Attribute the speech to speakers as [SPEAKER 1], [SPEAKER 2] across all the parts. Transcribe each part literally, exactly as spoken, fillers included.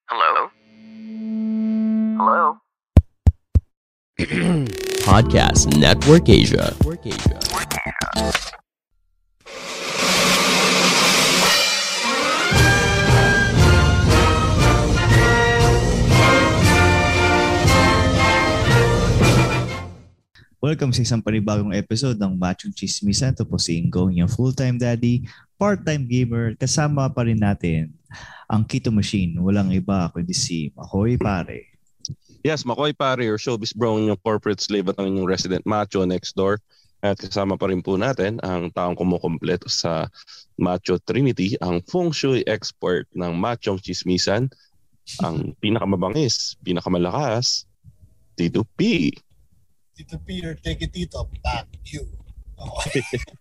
[SPEAKER 1] Hello? Hello?
[SPEAKER 2] Podcast Network Asia.
[SPEAKER 3] Welcome sa isang panibagong episode ng Machong Chismisan. Ito po si Ingo, yung full-time daddy, part-time gamer. Kasama pa rin natin ang Kito Machine. Walang iba kundi si Makoy Pare.
[SPEAKER 4] Yes, Makoy Pare, your showbiz bro, yung corporate slave at ang inyong resident macho next door. At kasama pa rin po natin ang taong kumukumpleto sa Macho Trinity, ang feng shui expert ng Machong Chismisan, ang pinakamabangis, pinakamalakas, Tito P.
[SPEAKER 5] Tito Peter, take it Tito, back you. Okay.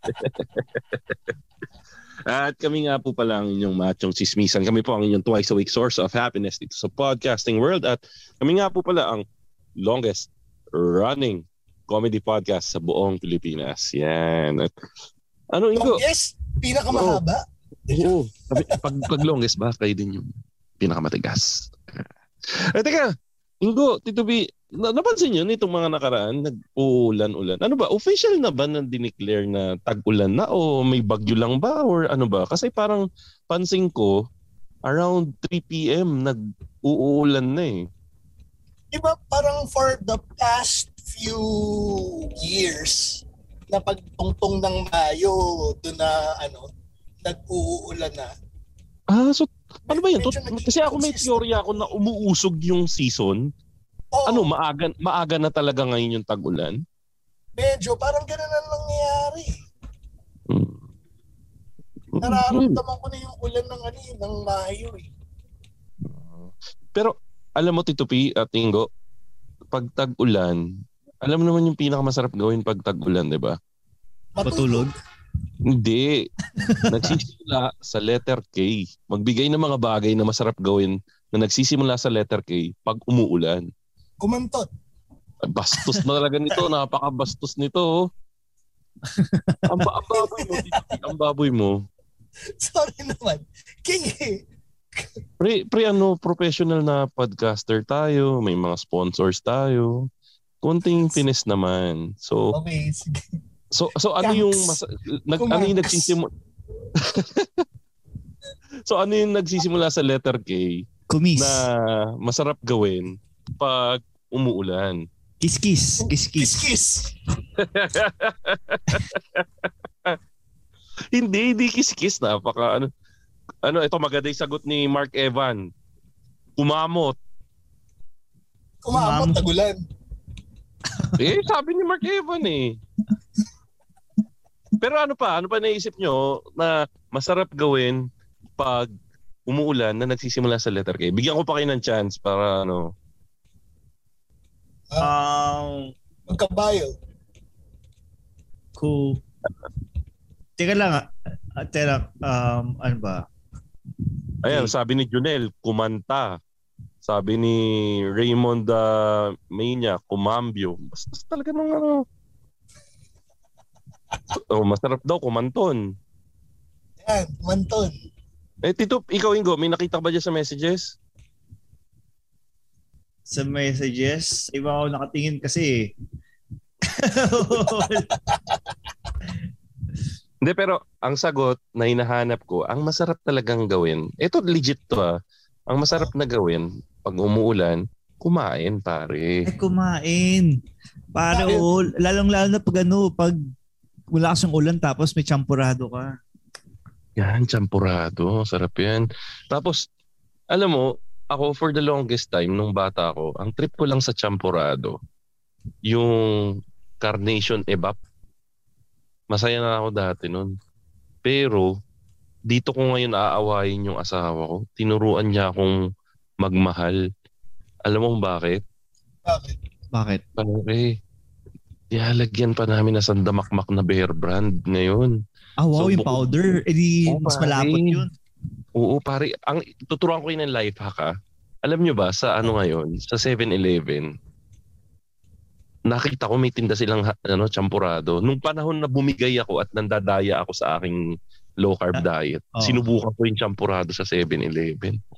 [SPEAKER 4] At kami nga po pala ang inyong Machong Chismisan. Kami po ang inyong twice a week source of happiness dito sa podcasting world. At kami nga po pala ang longest running comedy podcast sa buong Pilipinas. Yan. At, ano, Ingo?
[SPEAKER 5] Longest? Pinakamahaba?
[SPEAKER 4] Oo. Pag, pag, pag longest ba, kayo din yung pinakamatigas. At teka, Ingo, Tito B, na, napansin nyo nitong mga nakaraan, nag-uulan-ulan. Ano ba, official na ba na dineclare na tag-ulan na o may bagyo lang ba or ano ba? Kasi parang pansin ko, around three p.m. nag-uulan na eh.
[SPEAKER 5] Diba parang for the past few years, na pagtungtong ng Mayo, doon na ano, nag-uulan na.
[SPEAKER 4] Ah, so ano ba yun?
[SPEAKER 5] Medyo
[SPEAKER 4] Tot- Kasi ako may
[SPEAKER 5] nag-consistent.
[SPEAKER 4] teorya ako na umuusog yung season.
[SPEAKER 5] Oo,
[SPEAKER 4] Ano, maaga, maaga na talaga ngayon yung tag-ulan?
[SPEAKER 5] medyo parang ganun ang nangyayari.
[SPEAKER 4] Hmm.
[SPEAKER 5] Nararamdaman ko na yung ulan ng ano eh, ng Mayo eh.
[SPEAKER 4] Pero alam mo Tito P at Ingo, pag tag-ulan, alam mo naman yung pinakamasarap gawin pag tag-ulan, di ba?
[SPEAKER 3] Patulog.
[SPEAKER 4] Hindi. Nagsisimula sa letter K. Magbigay ng mga bagay na masarap gawin na nagsisimula sa letter K pag umuulan.
[SPEAKER 5] Kumantot.
[SPEAKER 4] Ay, bastos na talaga nito. Napakabastos nito. oh. ang, ba- ang baboy mo, Tito P, ang baboy mo.
[SPEAKER 5] Sorry naman. King eh.
[SPEAKER 4] Pre, pre ano, professional na podcaster tayo. May mga sponsors tayo. Kunting fines naman. So,
[SPEAKER 5] Okay, sige.
[SPEAKER 4] so so ano
[SPEAKER 5] Thanks.
[SPEAKER 4] yung mas, nag, ano yung
[SPEAKER 5] Kumanks.
[SPEAKER 4] nagsisimula So ano yung nagsisimula sa letter K
[SPEAKER 3] Kumis.
[SPEAKER 4] na masarap gawin pag umuulan?
[SPEAKER 3] Kiss-kiss. Kiss-kiss.
[SPEAKER 5] Kiss-kiss.
[SPEAKER 4] Hindi, hindi kiss-kiss. Napaka ano. Ano, ito maganda yung sagot ni Mark Evan. Kumamot.
[SPEAKER 5] Kumamot,
[SPEAKER 3] Kumam-
[SPEAKER 5] tagulan.
[SPEAKER 4] Eh, sabi ni Mark Evan eh. Pero ano pa? Ano pa naisip nyo na masarap gawin pag umuulan na nagsisimula sa letter K? Bigyan ko pa kayo ng chance para ano.
[SPEAKER 3] Um,
[SPEAKER 5] Magkabayo.
[SPEAKER 3] Cool. Teka lang ah. Ah, Teka, um, ano ba?
[SPEAKER 4] Ayan, sabi ni Junel, kumanta. Sabi ni Raymond uh, Maynia, kumambyo. Basta talaga nung ano. Oh, masarap daw, kumanton.
[SPEAKER 5] Yan, manton.
[SPEAKER 4] Eh, Tito, ikaw Ingo, may nakita ba dyan sa messages?
[SPEAKER 3] Sa messages, iba ako nakatingin kasi.
[SPEAKER 4] Hindi, pero ang sagot na hinahanap ko, ang masarap talagang gawin, ito legit to ah, ang masarap na gawin pag umuulan, kumain pare.
[SPEAKER 3] Ay, kumain. Para
[SPEAKER 5] Bakit?
[SPEAKER 3] o, lalong-lalo na pag ano, pag wala kasang ulan tapos may champurado ka.
[SPEAKER 4] Yan, champurado. Sarap yan. Tapos, alam mo, ako for the longest time, nung bata ako, ang trip ko lang sa champurado, yung Carnation Evap. Masaya na ako dati nun. Pero, dito ko ngayon aawayin yung asawa ko. Tinuruan niya akong magmahal. Alam mo kung bakit?
[SPEAKER 5] Bakit?
[SPEAKER 3] Bakit?
[SPEAKER 4] Pare, ihalagyan pa namin na sandamakmak na Bear Brand ngayon.
[SPEAKER 3] Ah, wow,
[SPEAKER 4] So,
[SPEAKER 3] yung
[SPEAKER 4] bukod-
[SPEAKER 3] powder. Eh di,
[SPEAKER 4] Oo,
[SPEAKER 3] mas
[SPEAKER 4] pare.
[SPEAKER 3] malapot yun.
[SPEAKER 4] Oo, pare. Ang tuturuan ko yun ng life hack ah. Alam nyo ba, sa ano ngayon, sa seven eleven, nakita ko may tinda silang ha- ano, champurado. Nung panahon na bumigay ako at nandadaya ako sa aking low carb diet,
[SPEAKER 3] Oo.
[SPEAKER 4] sinubukan ko yung champurado sa seven eleven.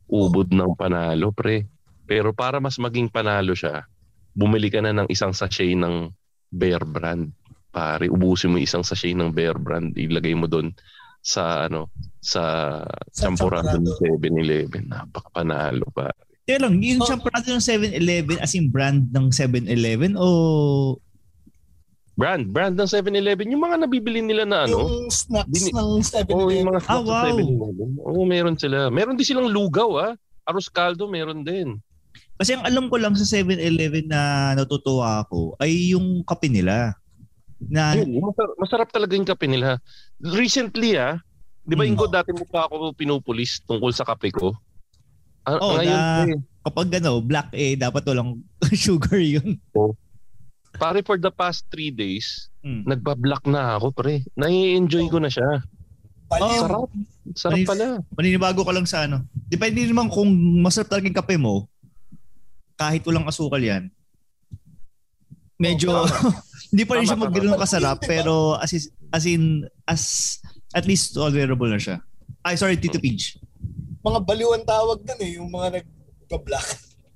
[SPEAKER 4] ubod ng panalo, pre. Pero para mas maging panalo siya, bumili ka na ng isang sachet ng Bear Brand. Pare, ubusin mo isang sachet ng Bear Brand, ilagay mo doon sa ano sa, sa champurado ng seven eleven. Napakapanalo, pare.
[SPEAKER 3] Teka lang, yung oh. champurado ng seven eleven as in brand ng seven eleven o
[SPEAKER 4] brand, brand ng seven eleven, yung mga nabibili nila na ano,
[SPEAKER 5] yung snacks din, ng seven eleven.
[SPEAKER 4] Oh, yung mga snacks
[SPEAKER 3] ah, wow.
[SPEAKER 4] ng seven eleven. Oo, oh, meron sila. Meron din silang lugaw, ah. Arroz caldo, meron din.
[SPEAKER 3] Kasi ang alam ko lang sa seven eleven na natutuwa ako ay yung kape nila. Na
[SPEAKER 4] Yun, masarap, masarap talaga yung kape nila. Recently, ah, di ba hmm. Ingo, dati mo pa ako pinupulis tungkol sa kape ko? Ah,
[SPEAKER 3] oh,
[SPEAKER 4] ngayon,
[SPEAKER 3] na,
[SPEAKER 4] eh,
[SPEAKER 3] kapag ano, black eh, dapat walang sugar yun.
[SPEAKER 4] Oh. Pare, for the past three days, hmm. nagba-black na ako, pre. Nai-enjoy ko na siya.
[SPEAKER 5] Oh,
[SPEAKER 4] sarap. Sarap Manin, pala.
[SPEAKER 3] Maninibago ka lang sa ano. Depende naman kung masarap talaga yung kape mo, kahit walang asukal yan. Medyo, oh, hindi pa rin siya mag-ganun kasarap, pero as, is, as in, as at least tolerable na siya. Ay, sorry, Tito Pidge.
[SPEAKER 5] Mga baliw ang tawag dun eh, yung mga nag-black.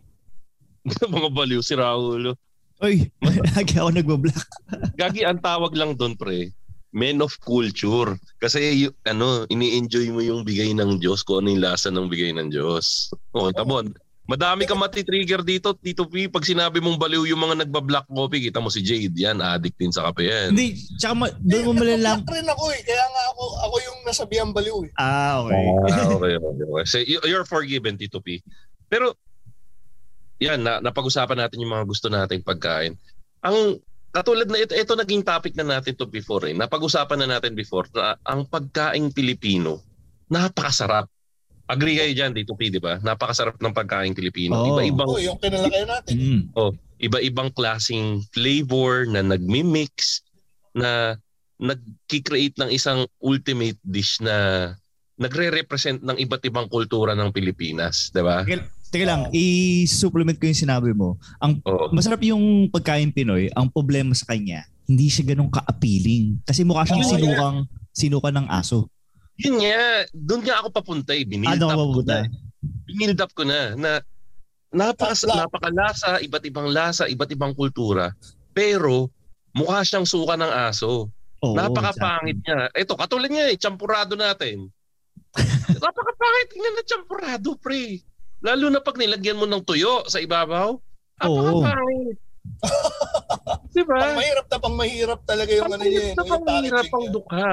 [SPEAKER 4] Mga baliw, si Raulo.
[SPEAKER 3] Uy, lagi ako nagba-black.
[SPEAKER 4] Gagi, ang tawag lang doon, pre, men of culture. Kasi, y- ano, ini-enjoy mo yung bigay ng Diyos, kung ano yung lasa ng bigay ng Diyos. O, tabon. Madami kang mati-trigger dito, Tito P. Pag sinabi mong baliw yung mga nagba-black coffee, kita mo si Jade, yan, addict din sa kape yan.
[SPEAKER 3] Hindi, tsaka ma- doon mo malalang.
[SPEAKER 5] Black rin ako eh, kaya nga ako, ako yung nasabihang baliw eh.
[SPEAKER 3] Ah, okay.
[SPEAKER 4] Ah, okay, okay, okay. So, you're forgiven, Tito P. Pero, yan, na, napag-usapan natin yung mga gusto nating pagkain. Ang katulad na ito, ito naging topic na natin to before eh. Napag-usapan na natin before na ang pagkaing Pilipino, napakasarap. Agree kayo dyan, Tito P, di ba? Napakasarap ng pagkaing Pilipino.
[SPEAKER 3] Oh.
[SPEAKER 4] Iba-ibang,
[SPEAKER 5] oh, yung kinalakayan natin.
[SPEAKER 3] Mm.
[SPEAKER 4] Oh, iba-ibang klaseng flavor na nagmi-mix, na nag-create ng isang ultimate dish na nagre-represent ng iba't ibang kultura ng Pilipinas, di ba?
[SPEAKER 3] Teka lang, i-supplement ko yung sinabi mo. Ang oh. Masarap yung pagkain Pinoy, ang problema sa kanya, hindi siya ganun ka-appealing. Kasi mukha siyang oh, sinukang, yeah. sinuka ng aso.
[SPEAKER 4] Yun nga, doon nga ako papunta eh. Binild
[SPEAKER 3] ano
[SPEAKER 4] up ko
[SPEAKER 3] na.
[SPEAKER 4] Binild up ko na na napakas, napakalasa, iba't ibang lasa, iba't ibang kultura. Pero mukha siyang suka ng aso. Oh, napakapangit exactly. niya. Ito, katulad niya eh, champurado natin. Napakapangit niya na champurado, pre. Lalo na pag nilagyan mo ng tuyo sa ibabaw. Napakapangit. Oh. Diba?
[SPEAKER 5] Pang mahirap na pang mahirap talaga yung ano niya.
[SPEAKER 4] Pang mahirap na pang mahirap ang dukha.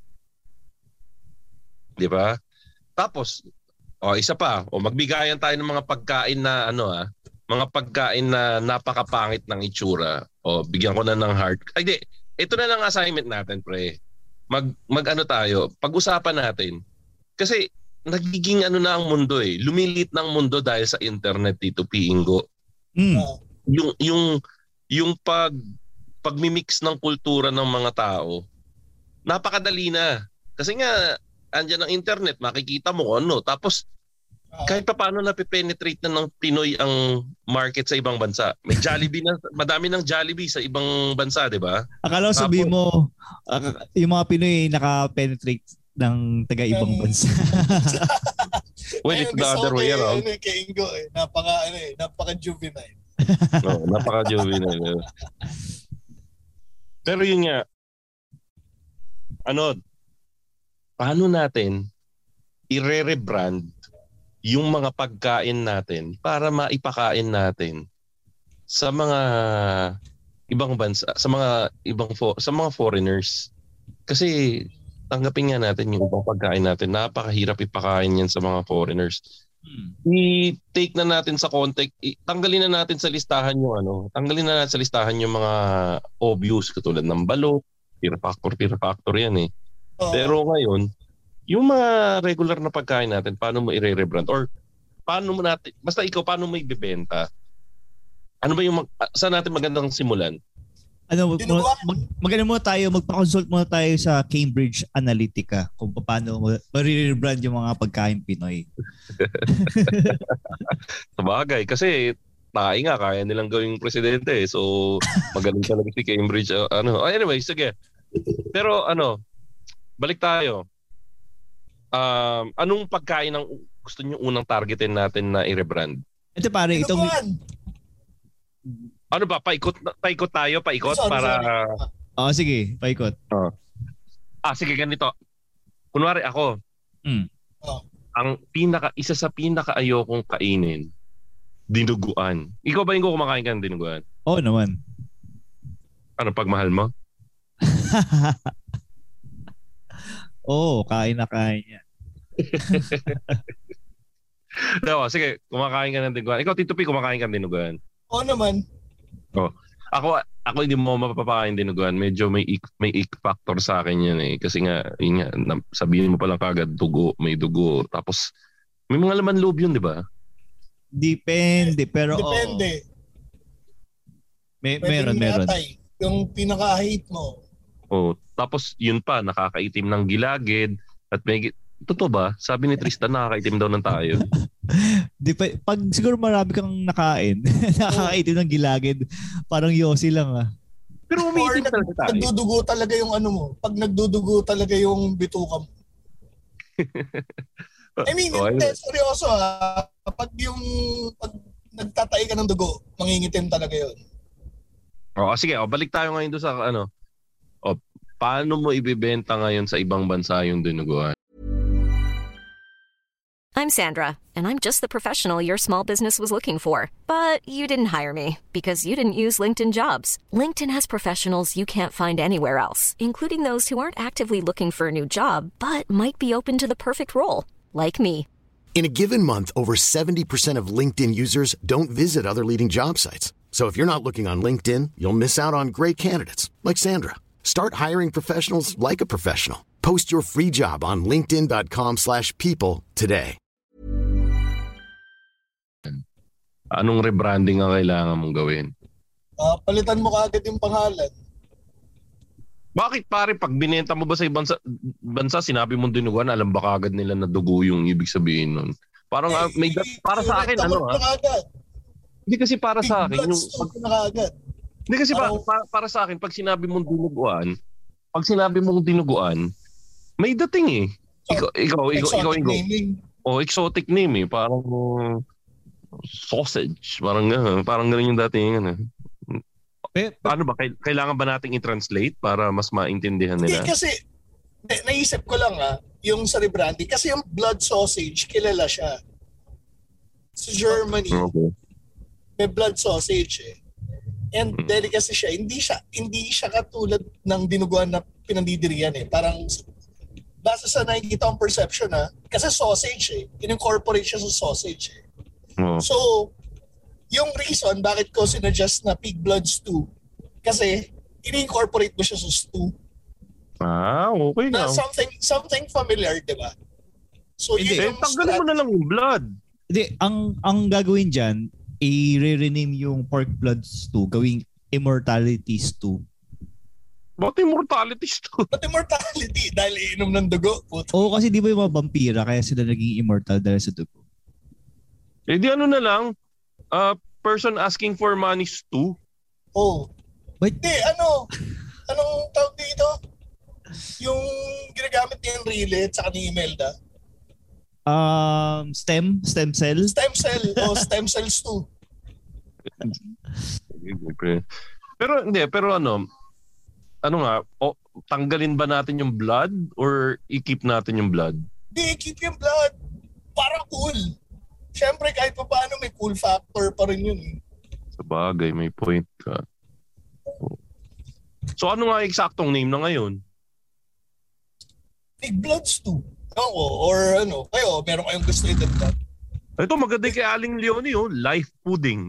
[SPEAKER 4] Diba? Tapos, o oh, isa pa, o oh, magbigayan tayo ng mga pagkain na ano ah, mga pagkain na napakapangit ng itsura. O oh, bigyan ko na ng heart. Ay di, ito na lang assignment natin, pre. Mag mag-ano tayo, pag-usapan natin. Kasi nagiging ano na ang mundo eh. Lumilit ng mundo dahil sa internet, Tito P. Ingo.
[SPEAKER 3] Mm.
[SPEAKER 4] Yung yung yung pag pagmi-mix ng kultura ng mga tao, napakadali na. Kasi nga andyan ang internet, makikita mo ano. Tapos kahit pa paano napipenetrate na ng Pinoy ang market sa ibang bansa. May Jollibee na, madami ng Jollibee sa ibang bansa, di ba?
[SPEAKER 3] Akala ko sabihin mo, uh, yung mga Pinoy naka-penetrate ng taga-ibang bansa.
[SPEAKER 4] Well, it's the other way around.
[SPEAKER 5] Ano, kay Ingo eh, napaka, ano eh, napaka-juvenile.
[SPEAKER 4] No, napaka-juvenile. Pero yun nga, ano, paano natin i-re-rebrand yung mga pagkain natin para maipakain natin sa mga ibang bansa, sa mga ibang fo- sa mga foreigners. Kasi tanggapin nga natin yung ibang pagkain natin, napakahirap ipakain yan sa mga foreigners. Hmm. I-take na natin sa context, tanggalin na natin sa listahan yung ano, tanggalin na natin sa listahan yung mga obvious katulad ng balot, fear factor, fear factor yan eh. Oh. Pero ngayon, yung mga regular na pagkain natin, paano mo i-rebrand? Or paano mo natin, basta ikaw, paano mo ibibenta? Ano ba yung, mag, saan natin magandang simulan?
[SPEAKER 3] Ano, mag, mag, maganda muna tayo, magpa-consult muna tayo sa Cambridge Analytica kung paano mo i-rebrand yung mga pagkain Pinoy.
[SPEAKER 4] Sabagay, kasi tayo nga, kaya nilang gawing presidente. So, magaling talaga si Cambridge. Uh, ano. Oh, anyway, sige. Pero ano, balik tayo. Um, anong pagkain ang gusto niyo unang targetin natin na i-rebrand?
[SPEAKER 3] Ito pare, itong...
[SPEAKER 4] Ano ba? Paikot, paikot tayo? Paikot
[SPEAKER 5] sorry,
[SPEAKER 4] para...
[SPEAKER 3] Oo, oh, sige. Paikot.
[SPEAKER 4] Oh. Ah, sige, ganito. Kunwari ako,
[SPEAKER 3] mm.
[SPEAKER 5] oh.
[SPEAKER 4] ang pinaka, isa sa pinaka ayokong kainin, dinuguan. Ikaw ba yung kumakain ka ng dinuguan?
[SPEAKER 3] Oo naman.
[SPEAKER 4] Ano, pagmahal mo?
[SPEAKER 3] Oo, oh, kain na kain niya.
[SPEAKER 4] Dawa, sige, kumakain ka ng dinuguan. Ikaw, Tito P, kumakain ka ng dinuguan.
[SPEAKER 5] Oo naman.
[SPEAKER 4] Oh. Ako, ako hindi mo mapapakain dinuguan. Medyo may ik, may ik factor sa akin yan eh. Kasi nga, yun nga, sabihin mo palang kagad, dugo, may dugo. Tapos, may mga laman loob yun, di ba?
[SPEAKER 3] Depende, pero
[SPEAKER 5] Depende.
[SPEAKER 3] Oh. May,
[SPEAKER 5] Pwede
[SPEAKER 3] meron, meron.
[SPEAKER 5] Atay, yung pinaka-hate mo.
[SPEAKER 4] Oh, tapos yun pa, nakakaitim ng gilagid. At may, totoo ba? Sabi ni Tristan, nakakaitim daw ng tayo.
[SPEAKER 3] Di pa, pag siguro marami kang nakain, nakakaitim ng gilagid, parang yosi lang ah.
[SPEAKER 4] Pero umiitim
[SPEAKER 5] nag,
[SPEAKER 4] talaga tayo.
[SPEAKER 5] Nagdudugo talaga yung ano mo. Pag nagdudugo talaga yung bituka mo. I mean,
[SPEAKER 4] oh,
[SPEAKER 5] hindi, seryoso ha. Pag yung, pag nagtatay ka ng dugo, mangingitim talaga yun.
[SPEAKER 4] Oh, sige, oh, balik tayo ngayon doon sa ano. Oh, paano mo ibebenta ngayon sa ibang bansa yung dinuguan?
[SPEAKER 1] I'm Sandra, and I'm just the professional your small business was looking for. But you didn't hire me because you didn't use LinkedIn Jobs. LinkedIn has professionals you can't find anywhere else, including those who aren't actively looking for a new job, but might be open to the perfect role, like me.
[SPEAKER 6] In a given month, over seventy percent of LinkedIn users don't visit other leading job sites. So if you're not looking on LinkedIn, you'll miss out on great candidates like Sandra. Start hiring professionals like a professional. Post your free job on linkedin.com slash people today.
[SPEAKER 4] Anong rebranding ang kailangan mong gawin?
[SPEAKER 5] Uh, palitan mo kaagad yung pangalan.
[SPEAKER 4] Bakit pare, pag binenta mo ba sa ibang bansa, bansa sinabi mong dinuguan, alam ba kaagad nila na dugo yung ibig sabihin nun? Parang eh, uh, may dat- para sa akin ano ha? Hindi kasi para sa akin yung pag, Hindi kasi para, para, para sa akin pag sinabi mong dinuguan, pag sinabi mong dinuguan, may dating eh. Ikaw ikaw ikaw ikaw ikaw. Oh, exotic name eh, parang uh, sausage, parang uh, parang ganun yung dating ano.
[SPEAKER 3] Pe, pe,
[SPEAKER 4] Paano ba? Kailangan ba nating i-translate para mas maintindihan nila?
[SPEAKER 5] Hindi kasi, na- naisip ko lang ha, yung sa rebranding. Kasi yung blood sausage, kilala siya. Sa Germany,
[SPEAKER 4] Okay.
[SPEAKER 5] may blood sausage eh. And
[SPEAKER 4] Hmm.
[SPEAKER 5] delicacy siya. Hindi siya, hindi siya katulad ng dinuguan na pinandidirian eh. Parang, basta sa nakikita ang perception ha, kasi sausage eh. In-incorporate siya sa sausage eh.
[SPEAKER 4] Oh.
[SPEAKER 5] So, yung reason bakit ko sinadjust na pig blood stew, kasi in-incorporate mo siya sa stew.
[SPEAKER 4] Ah, okay
[SPEAKER 5] Na
[SPEAKER 4] na.
[SPEAKER 5] something something familiar, di ba? So,
[SPEAKER 3] Hindi.
[SPEAKER 4] Eh,
[SPEAKER 5] yun yung
[SPEAKER 4] tanggalin mo na lang yung blood.
[SPEAKER 3] Hindi, ang ang gagawin diyan, i-rename yung pork blood stew, gawing immortality stew.
[SPEAKER 4] Bakit immortality stew?
[SPEAKER 5] But immortality, dahil iinom ng dugo. Puto.
[SPEAKER 3] Oo, kasi di ba yung mga vampira kaya sila naging immortal dahil sa dugo?
[SPEAKER 4] Eh di ano na lang, uh, person asking for money stew.
[SPEAKER 5] Oh.
[SPEAKER 3] Wait.
[SPEAKER 5] Hindi, ano? Anong tawag dito? Yung ginagamit ni Enrile at saka ni Imelda.
[SPEAKER 3] Um, stem? Stem cell?
[SPEAKER 5] Stem cell. O stem cell stew.
[SPEAKER 4] Pero hindi, pero ano, ano nga, o, tanggalin ba natin yung blood or i-keep natin yung blood?
[SPEAKER 5] Hindi, keep yung blood. Para cool. Siyempre, kahit pa paano may cool factor pa rin yun.
[SPEAKER 4] Sa bagay, may point ka. So ano nga eksaktong name na ngayon?
[SPEAKER 5] Big blood stew. Ako, or ano, kayo, meron kayong gusto i-dagdag.
[SPEAKER 4] Ito maganda kay Aling Leonie, oh, life pudding.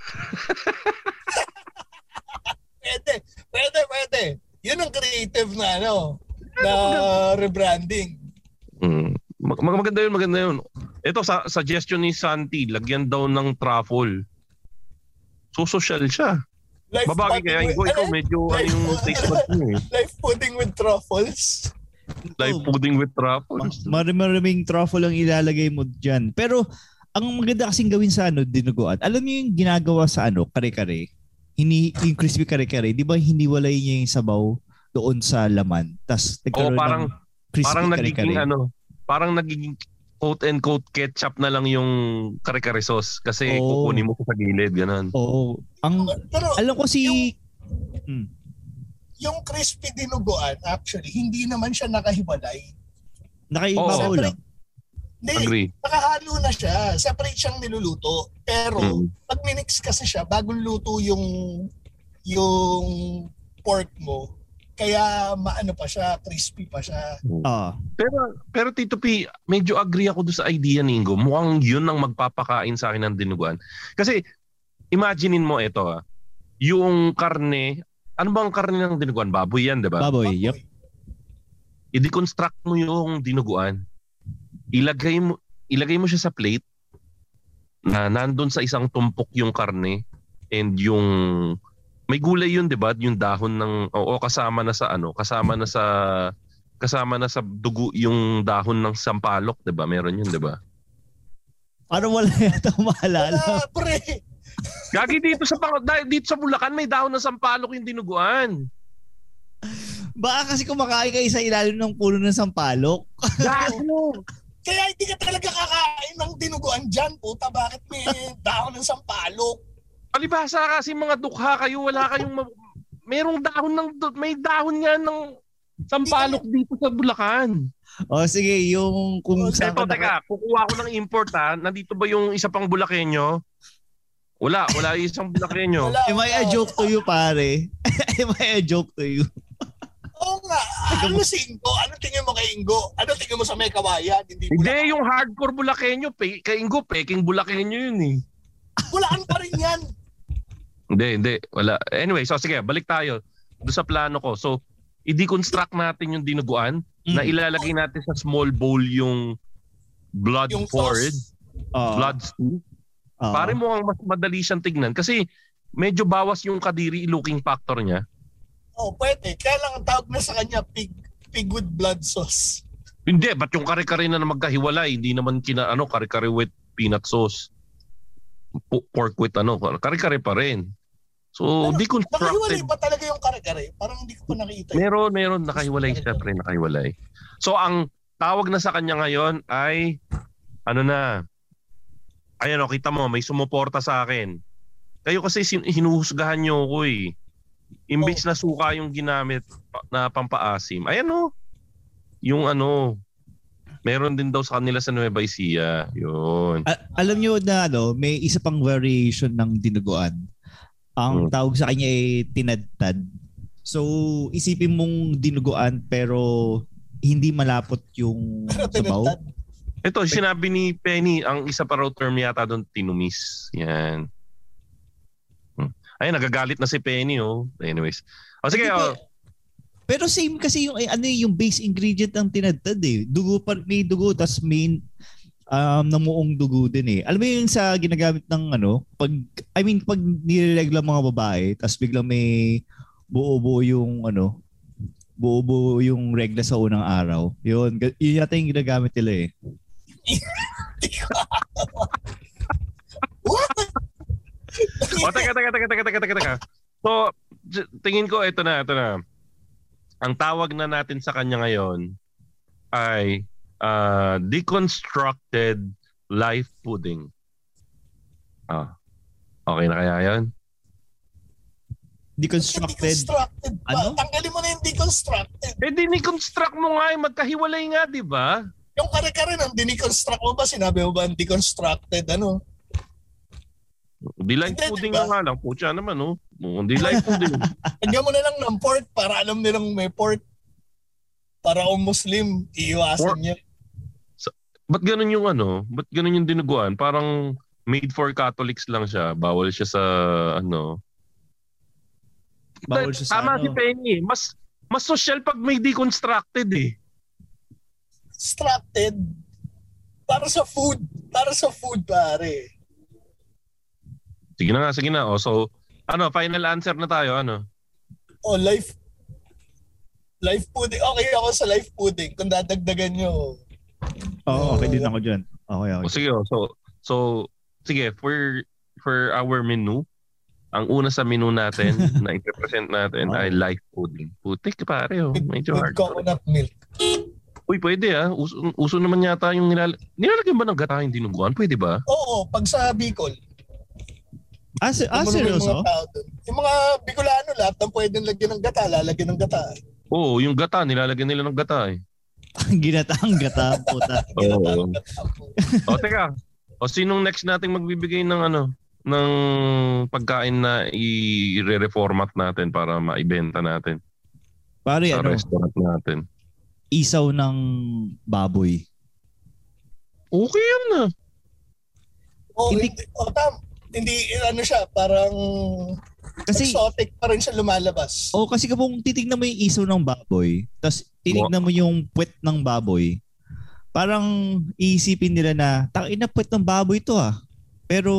[SPEAKER 5] Pwede, pwede, pwede. Yun ang creative na, ano, na rebranding.
[SPEAKER 4] Mm. Mag- maganda yun, maganda yun. Ito, sa suggestion ni Santi, lagyan daw ng truffle. So, social siya.
[SPEAKER 5] Life
[SPEAKER 4] Babagay kaya
[SPEAKER 5] pudding
[SPEAKER 4] ikaw,
[SPEAKER 5] with-
[SPEAKER 4] ikaw
[SPEAKER 5] ano?
[SPEAKER 4] medyo ano yung taste buds mo eh.
[SPEAKER 5] Life pudding with truffles.
[SPEAKER 4] Life pudding with truffles.
[SPEAKER 3] Maraming truffle ang ilalagay mo dyan. Pero, ang maganda kasing gawin sa ano, dinuguan, alam niyo yung ginagawa sa ano, kare-kare? Hini, yung crispy kare-kare, di ba hiniwalay niya yung sabaw doon sa laman? Tapos
[SPEAKER 4] Oo, parang,
[SPEAKER 3] crispy
[SPEAKER 4] parang nagiging
[SPEAKER 3] kare-kare.
[SPEAKER 4] ano, parang nagiging quote-and-quote ketchup na lang yung kare-kare sauce kasi
[SPEAKER 3] Oo.
[SPEAKER 4] kukunin mo sa gilid, ganun.
[SPEAKER 3] Oo. Ang,
[SPEAKER 5] Pero
[SPEAKER 3] alam ko si...
[SPEAKER 5] yung,
[SPEAKER 3] Hmm.
[SPEAKER 5] yung crispy dinuguan, actually, hindi naman siya nakahiwalay.
[SPEAKER 3] Nakaibabaw
[SPEAKER 4] Oo.
[SPEAKER 3] lang.
[SPEAKER 5] Hindi,
[SPEAKER 4] Agree.
[SPEAKER 5] nakahalo na siya. Separate siyang niluluto. Pero,
[SPEAKER 4] Mm.
[SPEAKER 5] pag minix kasi siya, bagong luto yung yung pork mo, kaya maano pa siya, crispy pa siya.
[SPEAKER 3] Ah.
[SPEAKER 4] Pero pero Tito P, medyo agree ako doon sa idea ni Ingo. Mukhang yun ang magpapakain sa akin ng dinuguan. Kasi imaginein mo ito ah. Yung karne, ano bang karne ng dinuguan? Baboy yan, 'di ba?
[SPEAKER 3] Baboy, yep.
[SPEAKER 4] I-deconstruct mo yung dinuguan. Ilagay mo ilagay mo siya sa plate na nandun sa isang tumpok yung karne and yung may gulay yun, 'di ba? Yung dahon ng oo kasama na sa ano, kasama na sa kasama na sa dugo yung dahon ng sampalok, 'di ba? Meron yun, 'di ba?
[SPEAKER 3] Parang wala yata maalala.
[SPEAKER 5] Wala, pre.
[SPEAKER 4] Gagi dito sa dahil dito sa Bulacan may dahon ng sampalok yung dinuguan.
[SPEAKER 3] Baka kasi kumakain kayo sa ilalim ng puno ng sampalok.
[SPEAKER 4] Gago.
[SPEAKER 5] Kaya hindi ka talaga kakain ng dinuguan dyan, puta. Bakit may dahon ng sampalok?
[SPEAKER 4] Palibhasa kasi mga dukha kayo, wala kayong ma- merong dahon ng may dahon nga ng sampalok dito sa Bulacan.
[SPEAKER 3] O sige, yung kung
[SPEAKER 5] O,
[SPEAKER 3] saan
[SPEAKER 4] Ito,
[SPEAKER 3] ka
[SPEAKER 4] teka, kukuha ko ng import ha. Nandito ba yung isa pang Bulakenyo? Wala, wala yung isang Bulakenyo.
[SPEAKER 5] Wala,
[SPEAKER 3] Am I a
[SPEAKER 5] wala.
[SPEAKER 3] joke to you, pare? Am I a joke to you?
[SPEAKER 5] Oo nga. Ano si Ingo? Ano tingin mo kay Ingo? Ano tingin mo sa may kawayan? Hindi
[SPEAKER 4] Hindi,
[SPEAKER 5] Bulacan.
[SPEAKER 4] yung hardcore Bulakenyo. Pe, kay Ingo, peking Bulakenyo yun eh.
[SPEAKER 5] Bulacan pa rin yan.
[SPEAKER 4] Hindi, hindi. Wala. Anyway, so sige, balik tayo. Doon sa plano ko. So, i-deconstruct natin yung dinuguan
[SPEAKER 3] Mm.
[SPEAKER 4] na ilalagay natin sa small bowl yung blood
[SPEAKER 5] Yung
[SPEAKER 4] porridge,
[SPEAKER 5] sauce.
[SPEAKER 3] Uh,
[SPEAKER 4] blood stew. Pare mo ang mas madali siyang tignan kasi medyo bawas yung kadiri looking factor niya.
[SPEAKER 5] Oh, pwede. Kaya lang ang tawag na sa kanya, pig, pig with blood sauce.
[SPEAKER 4] Hindi, ba't yung kare-kare na magkahiwalay? Hindi naman kina, ano, kare-kare with peanut sauce. P- pork with ano, kare-kare pa rin. So,
[SPEAKER 5] Ano,
[SPEAKER 4] deconstructed.
[SPEAKER 5] Nakahiwalay ba talaga yung kare-kare? Parang hindi ko pa nakita. yun.
[SPEAKER 4] Meron, meron. Nakahiwalay siya, pre. Nakahiwalay. So, ang tawag na sa kanya ngayon ay, ano na, ayan o, kita mo, may sumuporta sa akin. Kayo kasi sin- hinuhusgahan nyo ko eh. Imbis na suka yung ginamit pa- na pampaasim. Ayan o, yung ano, meron din daw sa kanila sa Nueva Ecija. Yun.
[SPEAKER 3] A- alam nyo na ano, may isa pang variation ng dinuguan. Ang
[SPEAKER 4] Hmm.
[SPEAKER 3] tawag sa kanya ay tinadtad. So, isipin mong dinuguan pero hindi malapot yung
[SPEAKER 5] Pero
[SPEAKER 3] sabaw.
[SPEAKER 5] tinatad.
[SPEAKER 4] Ito, sinabi ni Penny, ang isa pa raw term yata doon, tinumis. Yan. Hmm. Ayun, nagagalit na si Penny, oh. Anyways. O sige,
[SPEAKER 3] Hindi
[SPEAKER 4] oh.
[SPEAKER 3] ba- Pero same kasi yung eh, ano eh, yung base ingredient ng tinadtad eh. Dugo pa, may dugo tas main um namuong dugo din eh. Alam mo yung sa ginagamit ng ano, pag I mean pag nireregla mga babae, tas biglang may buo-buo yung ano, buo-buo yung regla sa unang araw. Yun, ga- yun yata yung ginagamit nila eh.
[SPEAKER 5] What?
[SPEAKER 4] O, teka, teka, teka, teka, teka, teka, teka. So, j- tingin ko, ito na, ito na. Ang tawag na natin sa kanya ngayon ay uh, deconstructed life pudding. Ah. Okay na kaya yun?
[SPEAKER 3] Deconstructed.
[SPEAKER 5] Deconstructed pa.
[SPEAKER 3] Ano?
[SPEAKER 5] Tanggalin mo na yung deconstructed.
[SPEAKER 4] Eh, diniconstruct mo nga, eh, magkahiwalay nga, di ba?
[SPEAKER 5] Yung kare-kare ng diniconstruct mo ba? Sinabi mo ba ang deconstructed? Ano?
[SPEAKER 4] Di life
[SPEAKER 5] Hindi,
[SPEAKER 4] pudding
[SPEAKER 5] diba?
[SPEAKER 4] na nga lang. Pucha naman, oh. Hindi life pudding.
[SPEAKER 5] Lagyan mo na lang ng pork para alam nilang may pork. Para kung Muslim, iiwasan
[SPEAKER 4] Pork.
[SPEAKER 5] niya.
[SPEAKER 4] Ba't ganun yung ano? Ba't ganun yung dinuguan? Parang made for Catholics lang siya. Bawal siya sa ano.
[SPEAKER 3] Bawal siya sa
[SPEAKER 4] Tama
[SPEAKER 3] ano.
[SPEAKER 4] si Penny. Mas mas social pag may deconstructed eh.
[SPEAKER 5] Constructed. Para sa food. Para sa food, pare.
[SPEAKER 4] Sige na nga, sige na. O, so, ano, final answer na tayo. Ano?
[SPEAKER 5] O, life. Life pudding. Okay ako sa life pudding. Kung dadagdagan nyo.
[SPEAKER 3] Oo, okay din ako dyan. Okay, okay.
[SPEAKER 4] O sige, o, so, so, sige, for, for our menu, ang una sa menu natin na i-present natin
[SPEAKER 3] Oh.
[SPEAKER 4] ay life pudding. Putik pare, oh.
[SPEAKER 5] With,
[SPEAKER 4] Medyo
[SPEAKER 5] with
[SPEAKER 4] hard.
[SPEAKER 5] coconut milk.
[SPEAKER 4] Uy, pwede ah. Uso, uso naman yata yung nilal... Nilalagyan ba ng gata yung dinuguan? Pwede ba?
[SPEAKER 5] Oo, pag sa Bicol.
[SPEAKER 3] Ah, si- ah
[SPEAKER 5] Yung mga-
[SPEAKER 3] seryoso?
[SPEAKER 5] Mga tao dun. Yung mga Bicolano, lahat ng pwedeng lagyan ng gata, lalagyan ng gata.
[SPEAKER 4] Oo, yung gata, nilalagyan nila ng gata eh.
[SPEAKER 3] Ginataang gata, puta.
[SPEAKER 4] Oo. O, teka. O, sinong next nating magbibigay ng ano, ng pagkain na i-reformat natin para maibenta natin
[SPEAKER 3] Pare,
[SPEAKER 4] sa
[SPEAKER 3] ano,
[SPEAKER 4] restaurant natin?
[SPEAKER 3] isaw ng baboy.
[SPEAKER 4] Okay yan na.
[SPEAKER 5] Oo,
[SPEAKER 3] Hindi-
[SPEAKER 5] hindi, oh, tam, hindi, ano siya, parang
[SPEAKER 3] Kasi,
[SPEAKER 5] exotic pa rin siya lumalabas.
[SPEAKER 3] oh, kasi kung titignan mo yung isaw ng baboy, tapos titignan mo yung puwet ng baboy, parang iisipin nila na, tangina puwet ng baboy to ah. Pero,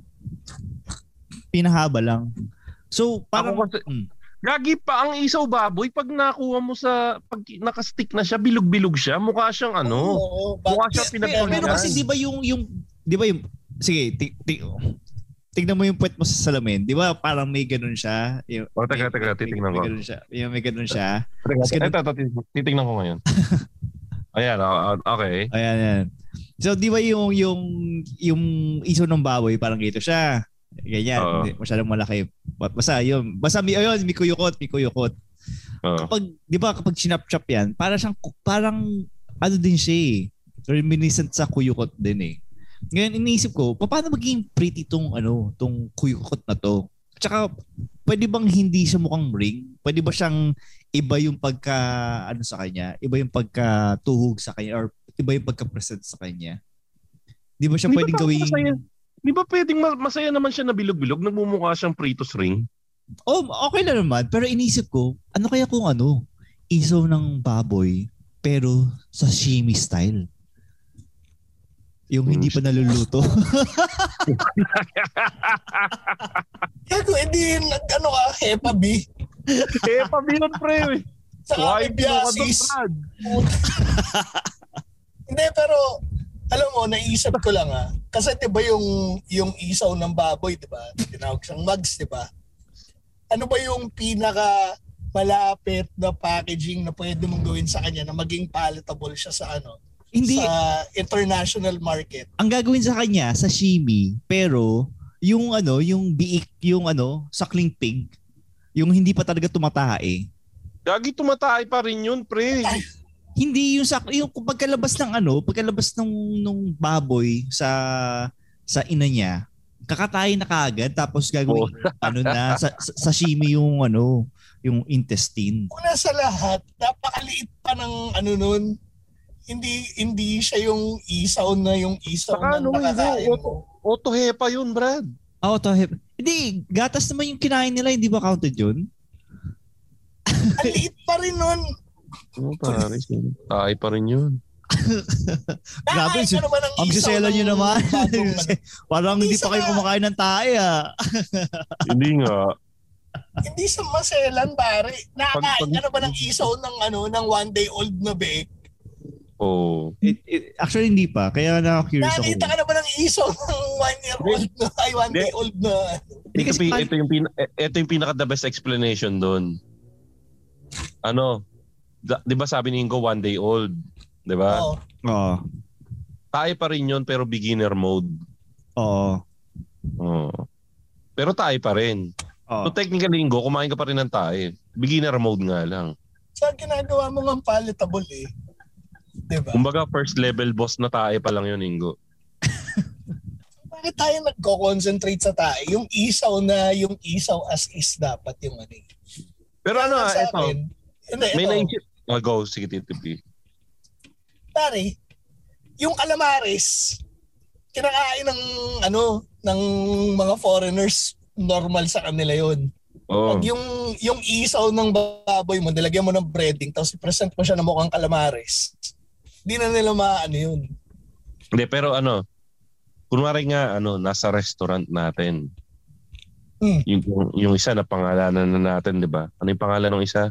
[SPEAKER 3] pinahaba lang. So, parang,
[SPEAKER 4] Ako kasi-
[SPEAKER 3] mm.
[SPEAKER 4] Gagi pa ang isaw baboy pag nakuha mo sa pag nakastick na siya, bilog-bilog siya, mukha siyang ano.
[SPEAKER 5] Oo, ba-
[SPEAKER 4] Mukha siya
[SPEAKER 5] eh,
[SPEAKER 3] pero,
[SPEAKER 4] pinagpalitan.
[SPEAKER 3] pero kasi di ba yung, yung, di ba yung, sige, ti, ti, tignan mo yung puwet mo sa salamin, di ba parang may ganun siya? Yung,
[SPEAKER 4] O, teka,
[SPEAKER 3] may-
[SPEAKER 4] teka,
[SPEAKER 3] may-
[SPEAKER 4] titignan
[SPEAKER 3] may
[SPEAKER 4] ko.
[SPEAKER 3] ganun siya. Yung may ganun siya.
[SPEAKER 4] Teka,
[SPEAKER 3] Mas ganun-
[SPEAKER 4] ito, ito, tit- titignan ko ngayon. Ayan, ah, okay.
[SPEAKER 3] Ayan, ayan. So, di ba yung, yung, yung isaw ng baboy, parang gito siya. Ganyan,
[SPEAKER 4] Oo.
[SPEAKER 3] hindi masyadong malaki. Basta yun. Basta may, ayun, may kuyukot, may kuyukot.
[SPEAKER 4] Oh.
[SPEAKER 3] Kapag, di ba kapag sinap-chop yan, para siyang, parang, ano din siya eh. Reminiscent sa kuyukot din eh. Ngayon, iniisip ko, paano magiging pretty tong, ano, tong kuyukot na to? Tsaka, pwede bang hindi siya mukhang ring? Pwede ba siyang iba yung pagka, ano sa kanya? Iba yung pagka-tuhog sa kanya or iba yung pagka-present sa kanya? Di ba siya
[SPEAKER 4] Di ba
[SPEAKER 3] pwedeng
[SPEAKER 4] parang
[SPEAKER 3] gawing...
[SPEAKER 4] masaya? Di ba pwedeng ma- masaya naman siya na bilog-bilog? Nagmumukha siyang Pritos ring.
[SPEAKER 3] Oh, okay na naman. Pero inisip ko, ano kaya kung ano? Isaw ng baboy, pero sashimi style. Yung hindi pa naluluto.
[SPEAKER 5] Gago, hindi, nag, ano ka, Hepa B.
[SPEAKER 4] Eh, pabilon pre.
[SPEAKER 5] Saka
[SPEAKER 4] Why
[SPEAKER 5] may
[SPEAKER 4] mo ka doon,
[SPEAKER 5] biasis.
[SPEAKER 4] Brad?
[SPEAKER 5] Hindi, pero, alam mo, naisip ko lang ah. Kasi diba yung, yung isaw ng baboy, diba? Tinawag siyang mugs, diba? Ano ba yung pinaka malapit na packaging na pwede mong gawin sa kanya na maging palatable siya sa ano?
[SPEAKER 3] Hindi,
[SPEAKER 5] Sa international market.
[SPEAKER 3] ang gagawin sa kanya, sashimi, pero yung ano, yung biik, yung ano, suckling pig, yung hindi pa talaga tumatae.
[SPEAKER 4] Gagi, tumatay pa rin yun, pre.
[SPEAKER 3] Hindi yung sak yung pagkalabas ng ano, pagkalabas ng nung baboy sa sa ina niya, kakatayin na kaagad tapos gagawin
[SPEAKER 4] Oh.
[SPEAKER 3] ano na sa, sa sashimi yung ano, yung intestine.
[SPEAKER 5] Una sa lahat, napakaliit pa ng ano nun. Hindi hindi siya yung isaw na yung isaw
[SPEAKER 4] Saka
[SPEAKER 5] na
[SPEAKER 4] ano,
[SPEAKER 5] nakakain
[SPEAKER 4] hindi,
[SPEAKER 5] mo.
[SPEAKER 4] Auto hepa yun, Brad.
[SPEAKER 3] Oh, to hep. Hindi, gatas naman yung kinain nila, hindi ba counted yun?
[SPEAKER 5] Ang liit pa rin nun.
[SPEAKER 4] Oo, pare. Tayo pa rin yun.
[SPEAKER 3] Grabe,
[SPEAKER 5] Nakain ka naman ng
[SPEAKER 3] ang
[SPEAKER 5] isaw
[SPEAKER 3] sisela
[SPEAKER 5] ng
[SPEAKER 3] nyo naman.
[SPEAKER 5] bagong ano.
[SPEAKER 3] Parang hindi pa kayo
[SPEAKER 5] Isa-
[SPEAKER 3] kumakain ng tae ah.
[SPEAKER 4] Hindi nga.
[SPEAKER 5] Hindi sa maselan, pare. Nakakain
[SPEAKER 4] Pag-
[SPEAKER 5] ka na ba ng isaw ng ano ng one day old na bake?
[SPEAKER 4] Oh.
[SPEAKER 3] It, it, actually hindi pa, kaya na-curious ako.
[SPEAKER 5] Nakita ka na ba ng isaw ng one year old na ay one day old na
[SPEAKER 3] Hindi
[SPEAKER 4] Ito,
[SPEAKER 3] kasi
[SPEAKER 4] pi-
[SPEAKER 3] pan-
[SPEAKER 4] ito yung pin, ito yung pinaka the best explanation doon. Ano? Da, 'Di ba sabi ni Ingo one day old, 'di ba?
[SPEAKER 5] Oo.
[SPEAKER 3] Oo.
[SPEAKER 4] Tayo pa rin 'yon pero beginner mode.
[SPEAKER 3] Oo.
[SPEAKER 4] Oh. Pero tayo pa rin.
[SPEAKER 3] Oo.
[SPEAKER 4] So technically Ingo, kumain ka pa rin ng tayo. Beginner mode nga lang.
[SPEAKER 5] Saan ginagawa mo ng palatable eh? Diba?
[SPEAKER 4] Kumbaga first level boss na tayo pa lang 'yun, Ingo.
[SPEAKER 5] Bakit tayo nagko-concentrate sa tayo? Yung isaw na yung isaw as is dapat yung ano eh.
[SPEAKER 4] Pero ano,
[SPEAKER 5] Kaya
[SPEAKER 4] ah,
[SPEAKER 5] sa
[SPEAKER 4] ito.
[SPEAKER 5] akin, hindi,
[SPEAKER 4] May
[SPEAKER 5] ito,
[SPEAKER 4] naisip. Oh, go, sige, titipi.
[SPEAKER 5] pare, yung calamares, kinakain ng ano, ng mga foreigners, normal sa kanila yun.
[SPEAKER 4] Oh.
[SPEAKER 5] Pag yung, yung isaw ng baboy mo, nilagyan mo ng breading, tapos i-present mo siya na mukhang calamares, di na nila maano yun.
[SPEAKER 4] Hindi, pero ano, kunwari nga, ano, nasa restaurant natin.
[SPEAKER 5] Hmm.
[SPEAKER 4] Yung, yung, yung isa na pangalanan na natin, di ba? Ano yung pangalan ng isa?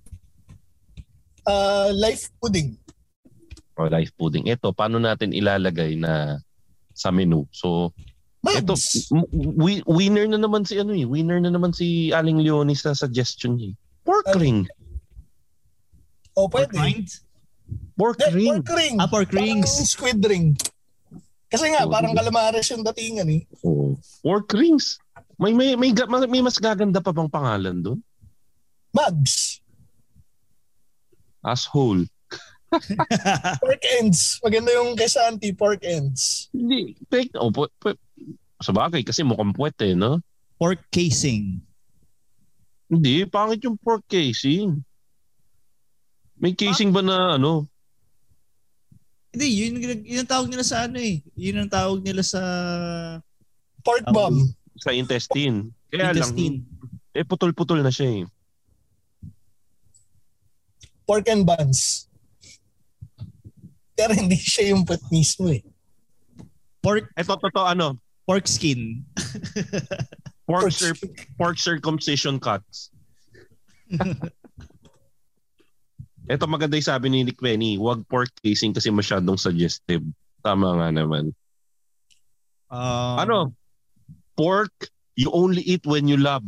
[SPEAKER 5] Uh, life pudding.
[SPEAKER 4] O, life pudding. Ito, paano natin ilalagay na sa menu? So, ito,
[SPEAKER 5] Mags.
[SPEAKER 4] m- wi- winner na naman si ano eh. Winner na naman si Aling Leonie sa suggestion niya. eh. Pork
[SPEAKER 5] Ano?
[SPEAKER 4] ring.
[SPEAKER 5] O pwede.
[SPEAKER 4] Pork
[SPEAKER 5] De,
[SPEAKER 4] ring.
[SPEAKER 5] pork ring.
[SPEAKER 3] Ah, pork rings.
[SPEAKER 5] Parang squid ring. Kasi nga,
[SPEAKER 4] Oh,
[SPEAKER 5] parang
[SPEAKER 4] diba?
[SPEAKER 5] calamares yung datingan eh.
[SPEAKER 4] Oh. Pork rings. May, may, may, may, may mas gaganda pa bang pangalan doon?
[SPEAKER 5] Mugs.
[SPEAKER 4] Asshole.
[SPEAKER 5] Pork ends. Maganda yung kaysa anti pork ends.
[SPEAKER 4] Hindi. Fake. Oh, po, po, sa bagay, kasi mukhang puwet eh, no?
[SPEAKER 3] Pork casing.
[SPEAKER 4] Hindi, pangit yung pork casing. May casing ba na ano?
[SPEAKER 3] Hindi, yun, yun ang tawag nila sa ano eh. Yun ang tawag nila sa
[SPEAKER 5] Pork
[SPEAKER 3] Um,
[SPEAKER 5] bomb.
[SPEAKER 4] Sa intestine. Kaya
[SPEAKER 3] intestine.
[SPEAKER 4] lang, eh putol-putol na siya eh.
[SPEAKER 5] Pork and buns. Pero hindi siya yung put mismo eh.
[SPEAKER 3] Pork,
[SPEAKER 4] Ito, to, to, ano?
[SPEAKER 3] pork skin.
[SPEAKER 4] Pork,
[SPEAKER 5] Pork
[SPEAKER 4] cir- pork circumcision cuts. Ito maganda yung sabi ni Nick Penny, wag pork casing kasi masyadong suggestive. Tama nga naman.
[SPEAKER 3] Um,
[SPEAKER 4] Ano? Pork, you only eat when you love.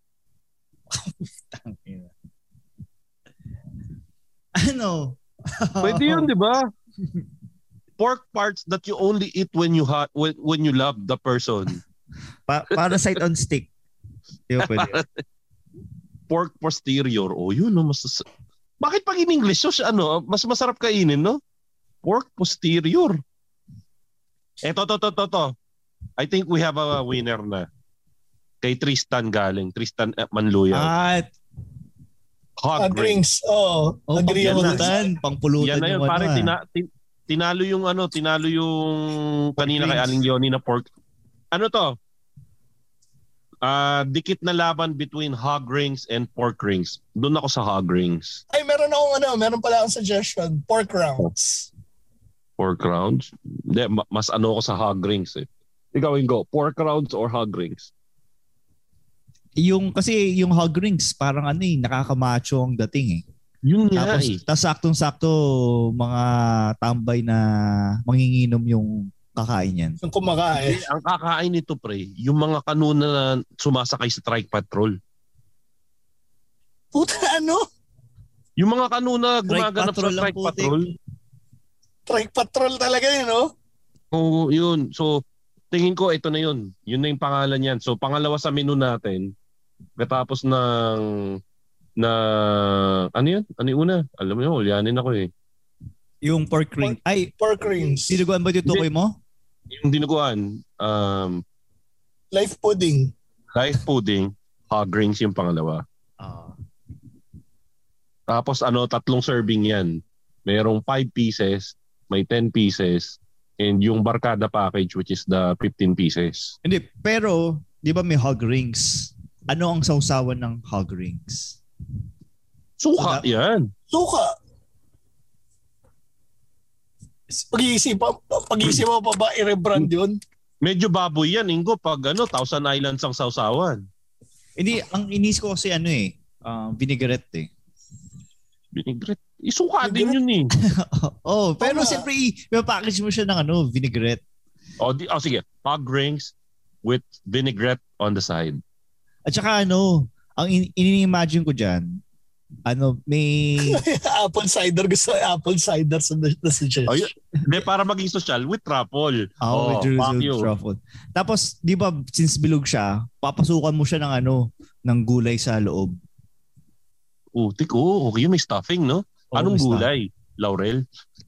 [SPEAKER 3] Ano?
[SPEAKER 4] Pwede yun, di ba? Pork parts that you only eat when you ha- when, when you love the person.
[SPEAKER 3] Pa- parasite on stick. Di ba pwede?
[SPEAKER 4] Pork posterior. O yun, no? Mas, bakit pag in English, so, ano, mas masarap kainin, no? Pork posterior. Eto, to, to, to, to. I think we have a winner na. Kay Tristan galing. Tristan eh, Manluya.
[SPEAKER 3] At
[SPEAKER 4] Hog
[SPEAKER 5] Hog
[SPEAKER 4] rings.
[SPEAKER 5] rings. Oo.
[SPEAKER 3] oh,
[SPEAKER 5] Agree ako dun.
[SPEAKER 3] pangpulutan. Pangpulutan
[SPEAKER 4] Yan na yun.
[SPEAKER 3] yung
[SPEAKER 4] Pare,
[SPEAKER 3] ano,
[SPEAKER 4] tina, tin, tinalo yung ano, tinalo yung kanina kay
[SPEAKER 3] rings.
[SPEAKER 4] Aling Yoni na pork. Ano to? Ah, dikit na laban between hog rings and pork rings. Doon ako sa hog rings.
[SPEAKER 5] Ay, meron akong ano, meron pala akong suggestion. Pork rounds.
[SPEAKER 4] Pork rounds? Hindi, ma- mas ano ako sa hog rings eh. Ikaw, Ingo, pork rounds or hog rings?
[SPEAKER 3] Yung, kasi yung hog rings, parang ano eh, nakakamacho ang dating eh.
[SPEAKER 4] Yun nga
[SPEAKER 3] Tapos,
[SPEAKER 4] eh.
[SPEAKER 3] tas saktong-sakto, mga tambay na manginginom yung kakain yan.
[SPEAKER 5] Yung kumakain.
[SPEAKER 4] Eh, ang kakain nito, pre, yung mga kanuna na sumasakay sa trike patrol.
[SPEAKER 5] Puta, ano?
[SPEAKER 4] Yung mga kanuna
[SPEAKER 3] Trike
[SPEAKER 4] gumaganap
[SPEAKER 3] patrol
[SPEAKER 4] sa
[SPEAKER 3] lang,
[SPEAKER 4] trike
[SPEAKER 3] putik.
[SPEAKER 4] patrol.
[SPEAKER 5] Trike patrol talaga yun, no?
[SPEAKER 4] Oo, yun. So, tingin ko ito na yun. Yun na yung pangalan yan. So, pangalawa sa menu natin, katapos ng, na, ano yun? Ano yung una? Alam mo yun, ulyanin ako eh.
[SPEAKER 3] Yung pork ring. Ay,
[SPEAKER 5] Pork rings.
[SPEAKER 3] sinuguan ba yung tukoy mo?
[SPEAKER 4] Yung dinuguan, um,
[SPEAKER 5] Life pudding.
[SPEAKER 4] live pudding, hog rings yung pangalawa.
[SPEAKER 3] Ah.
[SPEAKER 4] Tapos ano, tatlong serving yan. Merong five pieces, may ten pieces, and yung barkada package which is the fifteen pieces.
[SPEAKER 3] Hindi, pero, di ba may hog rings? Ano ang sausawan ng hog rings?
[SPEAKER 4] Suka
[SPEAKER 3] Wala.
[SPEAKER 4] yan.
[SPEAKER 5] Suka. Pag-iisipan, pag-iisipan pa ba i-rebrand yun?
[SPEAKER 4] Medyo baboy yan, Ingo, pag ano, Thousand Islands ang sausawan.
[SPEAKER 3] Hindi, ang inis ko kasi ano eh, uh, vinaigrette eh.
[SPEAKER 4] Vinaigrette. Isuka din yun eh.
[SPEAKER 3] Oh, pero
[SPEAKER 5] Tama.
[SPEAKER 3] siyempre, i-package mo siya ng ano, vinaigrette.
[SPEAKER 4] O, di, oh, sige. Hog rings with vinaigrette on the side.
[SPEAKER 3] At saka ano, ang in- ini-imagine ko dyan, ano, may...
[SPEAKER 5] Apple cider. Gusto ko apple cider sa na suggestion.
[SPEAKER 4] Oh, yun. Hindi, para maging social, with truffle.
[SPEAKER 3] Oh, with drizzled
[SPEAKER 4] fuck you.
[SPEAKER 3] truffle. Tapos, di ba, since bilog siya, papasukan mo siya ng ano, ng gulay sa loob.
[SPEAKER 4] Utik, oh, okay, may stuffing, no?
[SPEAKER 3] Oh,
[SPEAKER 4] Anong
[SPEAKER 3] may
[SPEAKER 4] gulay? Laurel?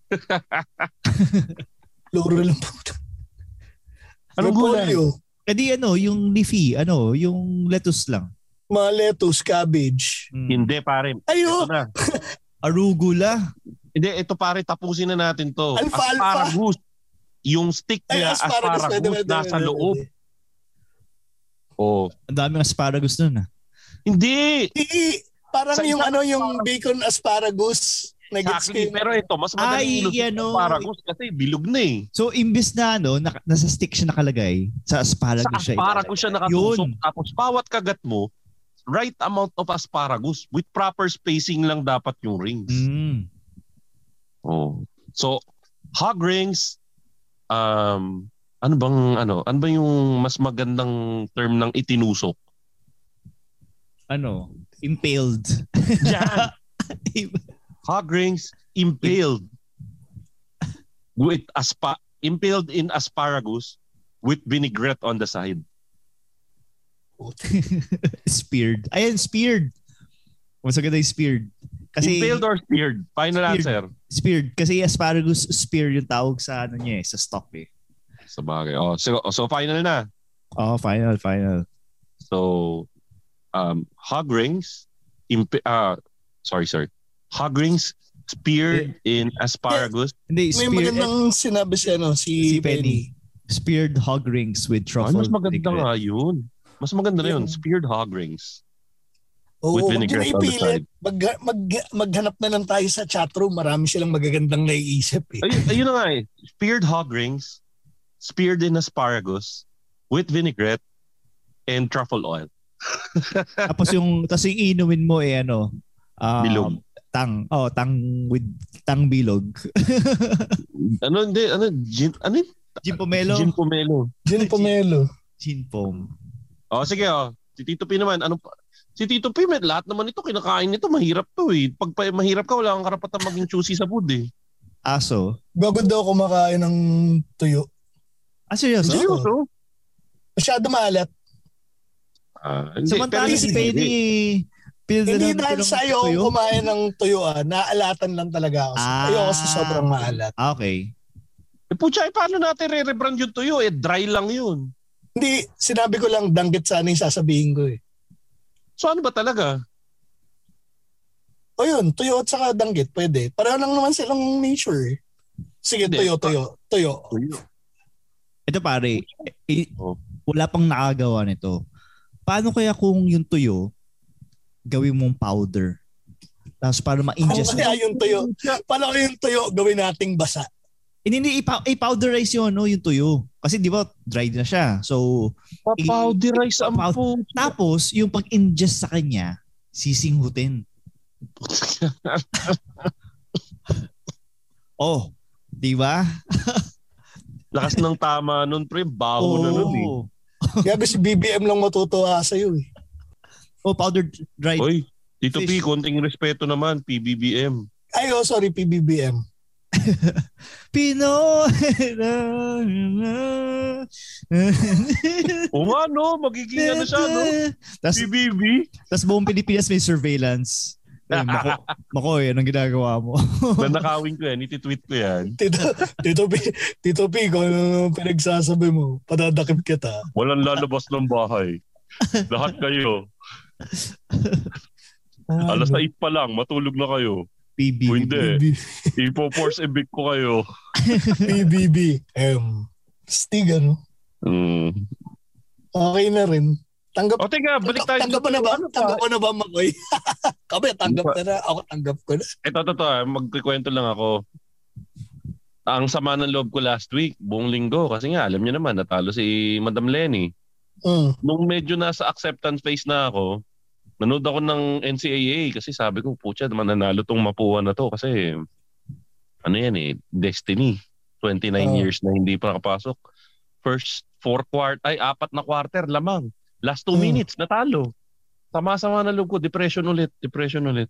[SPEAKER 5] Laurel lang po.
[SPEAKER 4] Anong gulay?
[SPEAKER 5] Repolyo.
[SPEAKER 3] Eh di ano, yung leafy, ano, yung lettuce lang.
[SPEAKER 5] Mga lettuce, cabbage.
[SPEAKER 3] Mm.
[SPEAKER 4] Hindi, pare.
[SPEAKER 5] Ayo,
[SPEAKER 4] Ito na.
[SPEAKER 3] Arugula.
[SPEAKER 4] Hindi, ito pare, tapusin na natin to.
[SPEAKER 5] Alfalfa.
[SPEAKER 4] Asparagus. Yung stick
[SPEAKER 5] ay
[SPEAKER 4] niya,
[SPEAKER 5] asparagus.
[SPEAKER 4] asparagus,
[SPEAKER 5] Pwede, pwede,
[SPEAKER 4] nasa
[SPEAKER 5] pwede,
[SPEAKER 4] loob.
[SPEAKER 5] pwede.
[SPEAKER 4] Oh.
[SPEAKER 3] Ang daming asparagus nun ah.
[SPEAKER 4] Hindi!
[SPEAKER 5] I- Parang
[SPEAKER 4] Sa
[SPEAKER 5] yung
[SPEAKER 4] isang
[SPEAKER 5] ano, yung bacon asparagus. Nag-gets
[SPEAKER 4] Exactly.
[SPEAKER 5] ko
[SPEAKER 4] Pero ito, mas
[SPEAKER 3] Ay,
[SPEAKER 4] magaling yung
[SPEAKER 3] yan, oh.
[SPEAKER 4] asparagus kasi bilog na eh.
[SPEAKER 3] So, imbis na ano, naka, nasa stick siya nakalagay, sa asparagus
[SPEAKER 4] Sa
[SPEAKER 3] siya
[SPEAKER 4] asparagus siya
[SPEAKER 3] ilalagay.
[SPEAKER 4] nakatusok.
[SPEAKER 3] Yun.
[SPEAKER 4] Tapos bawat kagat mo, right amount of asparagus with proper spacing lang dapat yung rings.
[SPEAKER 3] Mm.
[SPEAKER 4] Oh. So, hog rings, um, ano bang, ano, ano ba yung mas magandang term ng itinusok?
[SPEAKER 3] Ano, impaled.
[SPEAKER 4] Yan! Hog rings, impaled. with aspa impaled in asparagus with vinaigrette on the side.
[SPEAKER 3] Speared. Ayan, speared. Mas maganda yung speared. Kasi,
[SPEAKER 4] impaled or speared? Final
[SPEAKER 3] speared,
[SPEAKER 4] answer.
[SPEAKER 3] Speared. Kasi asparagus, spear yung tawag sa ano niya eh, sa stock eh.
[SPEAKER 4] Sa bagay. Oh, so, so final na.
[SPEAKER 3] Oh, final, final.
[SPEAKER 4] So, um, hog rings, imp- uh, sorry, sorry. Hog rings, speared in asparagus.
[SPEAKER 3] Hindi,
[SPEAKER 5] May
[SPEAKER 3] speared.
[SPEAKER 5] magandang sinabi si, ano, si,
[SPEAKER 3] Si Penny. Speared hog rings with
[SPEAKER 4] Ay,
[SPEAKER 3] truffle.
[SPEAKER 4] mas maganda
[SPEAKER 3] vinaigrette.
[SPEAKER 4] nga yun. Mas maganda na yun.
[SPEAKER 5] Yun.
[SPEAKER 4] Speared hog rings.
[SPEAKER 5] Oo,
[SPEAKER 4] With
[SPEAKER 5] huwag
[SPEAKER 4] vinaigrette
[SPEAKER 5] yun
[SPEAKER 4] on the
[SPEAKER 5] ipilit.
[SPEAKER 4] side.
[SPEAKER 5] Mag, mag, maghanap na lang tayo sa chatroom. Marami silang magagandang naiisip eh.
[SPEAKER 4] Ayun, ayun na nga eh. Speared hog rings, speared in asparagus, with vinaigrette, and truffle oil.
[SPEAKER 3] Tapos yung, tapos yung inumin mo eh ano, um,
[SPEAKER 4] Bilog.
[SPEAKER 3] Tang. Oh, tang with tang bilog.
[SPEAKER 4] Ano, hindi, ano, gin, ano yun?
[SPEAKER 3] Gin pomelo.
[SPEAKER 4] Gin pomelo.
[SPEAKER 5] Gin pomelo.
[SPEAKER 3] Gin pom.
[SPEAKER 4] O, sige, o. Si Tito P naman, ano pa? Si Tito P, may lahat naman ito, kinakain nito, mahirap to eh. Pag pa- mahirap ka, wala kang karapatan maging choosy sa food eh.
[SPEAKER 3] Aso.
[SPEAKER 5] Gagod daw kumakain ng tuyo.
[SPEAKER 3] Ah, seryoso?
[SPEAKER 4] Seryoso?
[SPEAKER 5] Masyado maalat.
[SPEAKER 4] Ah, hindi,
[SPEAKER 3] Samantala
[SPEAKER 4] pero
[SPEAKER 3] si
[SPEAKER 4] hindi.
[SPEAKER 3] Penny, pilda
[SPEAKER 5] Hindi
[SPEAKER 3] ng
[SPEAKER 5] dahil
[SPEAKER 3] ng
[SPEAKER 5] sa iyo
[SPEAKER 3] tuyo?
[SPEAKER 5] kumain ng tuyo ah. Naalatan lang talaga ako.
[SPEAKER 3] Ah.
[SPEAKER 5] Ayoko sa sobrang maalat.
[SPEAKER 3] Ah, okay.
[SPEAKER 4] Eh, pucha, eh, paano natin re-rebrand yung tuyo? Eh, dry lang yun.
[SPEAKER 5] Hindi, sinabi ko lang danggit sana yung sasabihin ko eh.
[SPEAKER 4] So, ano ba talaga?
[SPEAKER 5] O yun, tuyo at saka danggit, pwede. Pareho lang naman silang nature eh. Sige,
[SPEAKER 4] Hindi.
[SPEAKER 5] tuyo, tuyo, tuyo.
[SPEAKER 4] Tuyo.
[SPEAKER 3] Ito pare, eh,
[SPEAKER 4] Oh.
[SPEAKER 3] wala pang nakagawa nito. Paano kaya kung yung tuyo, gawin mong powder? Tapos para
[SPEAKER 5] Ano
[SPEAKER 3] ma-ingest
[SPEAKER 5] kaya
[SPEAKER 3] mo.
[SPEAKER 5] yung tuyo? Paano kaya yung tuyo gawin nating basa?
[SPEAKER 3] Hindi, hindi, ipa- i-powderize yun, no, yung tuyo. Kasi di ba, dried na siya. So,
[SPEAKER 4] Papowderize ang
[SPEAKER 3] Pow-
[SPEAKER 4] po.
[SPEAKER 3] tapos, yung pag-ingest sa kanya, sisinghutin. Oh, di ba?
[SPEAKER 4] Lakas ng tama nun, pre. Baho na nun eh.
[SPEAKER 3] Oh,
[SPEAKER 5] Kaya si B B M lang matutuwa sa'yo eh.
[SPEAKER 3] oh powder dried.
[SPEAKER 4] Oy, Tito P,
[SPEAKER 3] Fish.
[SPEAKER 4] konting respeto naman, P B B M.
[SPEAKER 5] Ay, oh, sorry, P B B M.
[SPEAKER 3] Pinoy.
[SPEAKER 4] O nga no, magiging ano siya, no?
[SPEAKER 3] Tapos,
[SPEAKER 4] P B B.
[SPEAKER 3] tapos buong Pilipinas may surveillance. Eh, mako, Makoy, anong ginagawa mo?
[SPEAKER 4] Nanakawin ko yan, iti-tweet ko yan.
[SPEAKER 5] Tito, Tito P, Tito P, kung ano pinagsasabi mo, padadakip kita.
[SPEAKER 4] Walang lalabas ng bahay. Lahat kayo. Alas sais pa lang, matulog na kayo.
[SPEAKER 3] P B B.
[SPEAKER 4] O hindi, ipo-force evict ko kayo.
[SPEAKER 5] P B B M. Stig, ano?
[SPEAKER 4] Mm.
[SPEAKER 5] Okay na rin. Tanggap,
[SPEAKER 4] O teka, balik tayo.
[SPEAKER 5] tanggap mo na ba?
[SPEAKER 4] Ano pa?
[SPEAKER 5] Tanggap mo na ba, Makoy? Kami, tanggap na na. Ako, tanggap ko na.
[SPEAKER 4] Ito, ito, ito. Magkikwento lang ako. Ang sama ng loob ko last week, buong linggo. Kasi nga, alam niyo naman, natalo si Madam Lenny.
[SPEAKER 5] Mm.
[SPEAKER 4] Nung medyo nasa acceptance phase na ako, nanood ako ng N C A A kasi sabi ko, putya, mananalo tong Mapua na to. Kasi, ano yan eh, destiny. twenty-nine
[SPEAKER 5] Oh.
[SPEAKER 4] years na hindi pa nakapasok. First four quart, ay apat na quarter lamang. Last two
[SPEAKER 5] Mm.
[SPEAKER 4] minutes, natalo. Sama-sama na loob ko, depression ulit, depression ulit.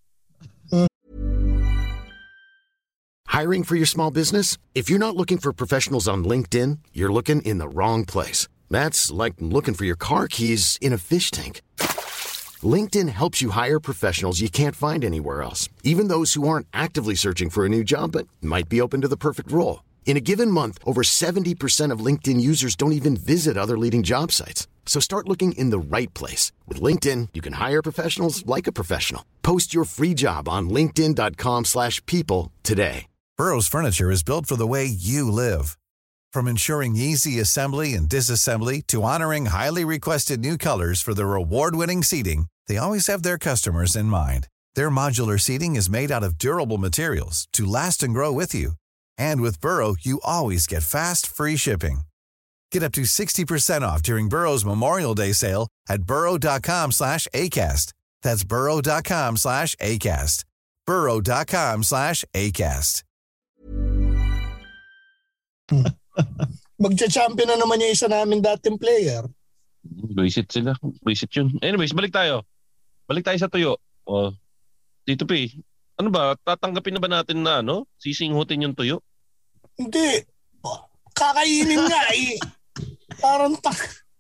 [SPEAKER 6] Hiring for your small business? If you're not looking for professionals on LinkedIn, you're looking in the wrong place. That's like looking for your car keys in a fish tank. LinkedIn helps you hire professionals you can't find anywhere else, even those who aren't actively searching for a new job but might be open to the perfect role. In a given month, over seventy percent of LinkedIn users don't even visit other leading job sites. So start looking in the right place. With LinkedIn, you can hire professionals like a professional. Post your free job on linkedin.com slash people today.
[SPEAKER 7] Burrow's furniture is built for the way you live. From ensuring easy assembly and disassembly to honoring highly requested new colors for their award-winning seating, they always have their customers in mind. Their modular seating is made out of durable materials to last and grow with you. And with Burrow, you always get fast, free shipping. Get up to sixty percent off during Burrow's Memorial Day sale at burrow.com slash ACAST. That's burrow.com slash ACAST. burrow.com slash ACAST.
[SPEAKER 5] Magcha-champion na naman yung isa namin dating player.
[SPEAKER 4] Visit sila. Visit yun. Anyways, balik tayo. Balik tayo sa tuyo. O, Tito P, ano ba? Tatanggapin na ba natin na ano? Sisinghutin yung tuyo?
[SPEAKER 5] Hindi. Kakainin nga eh. Parang tak.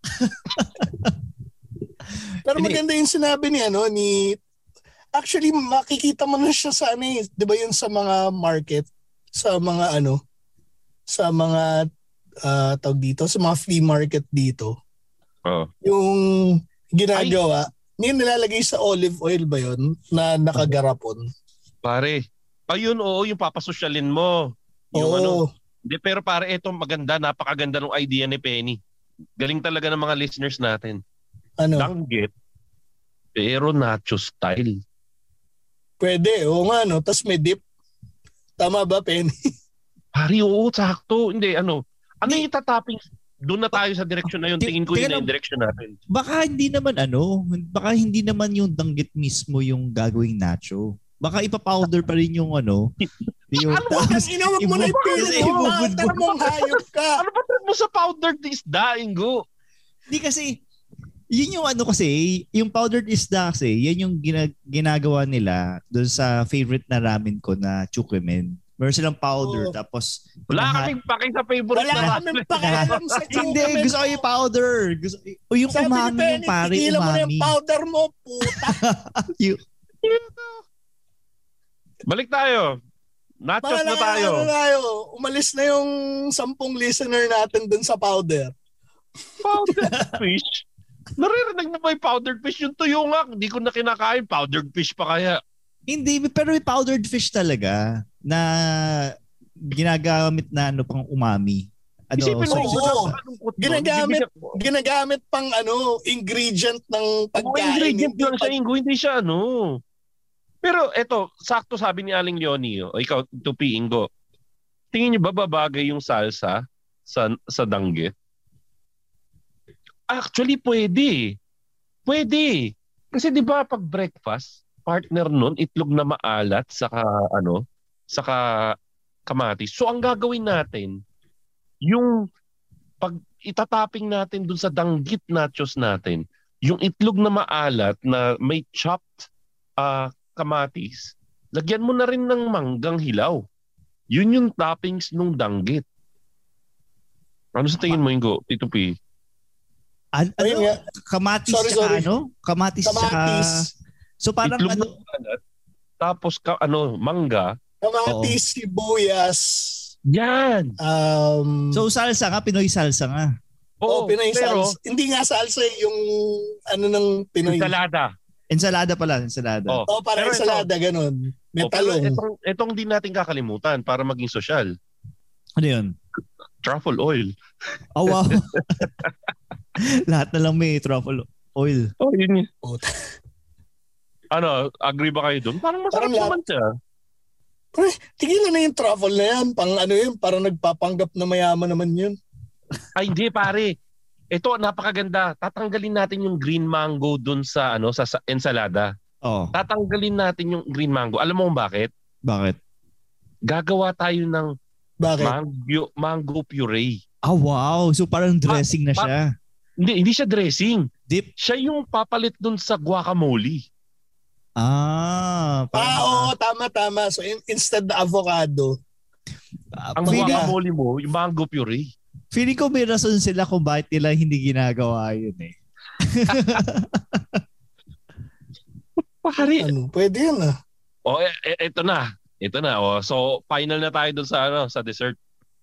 [SPEAKER 5] Pero maganda yung sinabi ni ano, ni... Actually, makikita mo na siya sa ano eh. Di ba yun sa mga market? Sa mga ano? Sa mga, uh, tawag dito, sa mga flea market dito.
[SPEAKER 4] Oh.
[SPEAKER 5] Yung ginagawa, yung nilalagay sa olive oil ba yun? Na nakagarapon.
[SPEAKER 4] Pare, ayun oo, yung papasosyalin mo. Yung
[SPEAKER 5] oo.
[SPEAKER 4] ano. Hindi, pero pare, ito maganda, napakaganda ng idea ni Penny. Galing talaga ng mga listeners natin.
[SPEAKER 5] Ano?
[SPEAKER 4] Danggit, pero nacho style.
[SPEAKER 5] Pwede, oo nga no. Tapos may dip. Tama ba, Penny?
[SPEAKER 4] Pare, oo, sakto. Hindi, ano. Ano yung itatapping? Doon na tayo sa direction na yun. Tingin ko yun na yung direction natin.
[SPEAKER 3] Baka hindi naman ano, baka hindi naman yung danggit mismo yung gagawing nacho. Baka ipa-powder pa rin yung ano. Yung,
[SPEAKER 5] ano ba? Ang inawag mo na yung powder mong hayop ka.
[SPEAKER 4] Ano ba mo sa powdered isda, Ingo?
[SPEAKER 3] Hindi kasi, yun yung ano kasi, yung powdered isda kasi, yan yung gina- ginagawa nila doon sa favorite na ramen ko na chukumen. Meron silang powder, oh. Tapos...
[SPEAKER 4] Wala kaming paki sa favorite
[SPEAKER 5] Wala na kaming pakialam sa chukumen.
[SPEAKER 3] Hindi, gusto ko yung powder. Gusto, o yung
[SPEAKER 5] sabi
[SPEAKER 3] umami
[SPEAKER 5] Penny,
[SPEAKER 3] yung pare, umami.
[SPEAKER 5] Tigilan mo na yung powder mo, puta.
[SPEAKER 3] yung...
[SPEAKER 4] Balik tayo. Nachos
[SPEAKER 5] Malala,
[SPEAKER 4] na tayo.
[SPEAKER 5] Ano tayo. Umalis na yung sampung listener natin dun sa powder.
[SPEAKER 4] Powdered fish? Naririnig mo ba yung powdered fish? Yung tuyo nga, hindi ko na kinakain. Powdered fish pa kaya?
[SPEAKER 3] Hindi, pero may powdered fish talaga na ginagamit na ano pang umami. Ano,
[SPEAKER 4] Isipin mo,
[SPEAKER 5] so,
[SPEAKER 4] oh,
[SPEAKER 5] ginagamit, ginagamit pang ano, ingredient ng pagkain.
[SPEAKER 4] Oh, ingredient
[SPEAKER 5] hindi
[SPEAKER 4] lang siya, Ingo. Hindi siya ano. Pero eto, sakto sabi ni Aling Leonie, o ikaw, Tupi, Ingo, tingin niyo ba babagay yung salsa sa, sa danggit? Actually, pwede. Pwede. Kasi di ba pag breakfast, partner nun, itlog na maalat saka ano, saka kamatis. So ang gagawin natin, yung pag itatapping natin dun sa danggit nachos natin, yung itlog na maalat na may chopped uh, kamatis, lagyan mo na rin ng manggang hilaw. Yun yung toppings nung danggit. Ano sa tingin mo, Ingo? Tito P?
[SPEAKER 3] An- ano? Kamatis
[SPEAKER 5] sorry,
[SPEAKER 3] saka
[SPEAKER 5] sorry.
[SPEAKER 3] ano? Kamatis,
[SPEAKER 5] Kamatis.
[SPEAKER 3] saka... So parang
[SPEAKER 4] itlog
[SPEAKER 3] ano?
[SPEAKER 4] Maalat, tapos ka, ano, mangga.
[SPEAKER 5] Kamatis, sibuyas.
[SPEAKER 4] Yan.
[SPEAKER 5] Um,
[SPEAKER 3] So salsa nga, Pinoy salsa nga.
[SPEAKER 5] Oo,
[SPEAKER 4] Oo,
[SPEAKER 5] Pinoy
[SPEAKER 4] pero,
[SPEAKER 5] salsa. Hindi nga salsa yung ano ng Pinoy.
[SPEAKER 4] ensalada.
[SPEAKER 3] Ensalada pala, ensalada.
[SPEAKER 4] Oh,
[SPEAKER 5] Oo, para
[SPEAKER 4] pero
[SPEAKER 5] ensalada,
[SPEAKER 4] ito,
[SPEAKER 5] ganun. May
[SPEAKER 4] oh, pero
[SPEAKER 5] talong.
[SPEAKER 4] itong, itong di natin kakalimutan para maging sosyal.
[SPEAKER 3] Ano yun?
[SPEAKER 4] Truffle oil.
[SPEAKER 3] Oh, wow. Lahat na lang may truffle oil.
[SPEAKER 4] Oh, yun yun.
[SPEAKER 5] Puta.
[SPEAKER 4] Ano, agree ba kayo doon? Parang masarap
[SPEAKER 5] Parang
[SPEAKER 4] naman siya.
[SPEAKER 5] Pre, tigilan na yung truffle na yan. Pang ano yun, parang nagpapanggap na mayaman naman yun.
[SPEAKER 4] Ay, hindi pare. Ito, napakaganda. Tatanggalin natin yung green mango doon sa ano sa, sa ensalada.
[SPEAKER 3] Oh.
[SPEAKER 4] Tatanggalin natin yung green mango. Alam mo kung bakit?
[SPEAKER 3] Bakit?
[SPEAKER 4] Gagawa tayo ng
[SPEAKER 5] Bakit?
[SPEAKER 4] mango, mango puree.
[SPEAKER 3] Ah, wow. So parang dressing na
[SPEAKER 4] Pa-
[SPEAKER 3] siya.
[SPEAKER 4] Hindi, hindi siya dressing.
[SPEAKER 3] Dip.
[SPEAKER 4] Siya yung papalit doon sa guacamole.
[SPEAKER 3] Ah.
[SPEAKER 5] Ah,
[SPEAKER 3] Parang,
[SPEAKER 5] oo, tama, tama. So, in- instead na avocado,
[SPEAKER 3] uh,
[SPEAKER 4] Ang
[SPEAKER 3] feeling,
[SPEAKER 4] guacamole mo, yung mango puree.
[SPEAKER 3] feeling ko may rason sila kung bakit nila hindi ginagawa yun eh.
[SPEAKER 4] Pare.
[SPEAKER 5] ano, pwede yan ah.
[SPEAKER 4] O, e- e- ito na. Ito na. O, so, final na tayo doon sa, ano, sa dessert.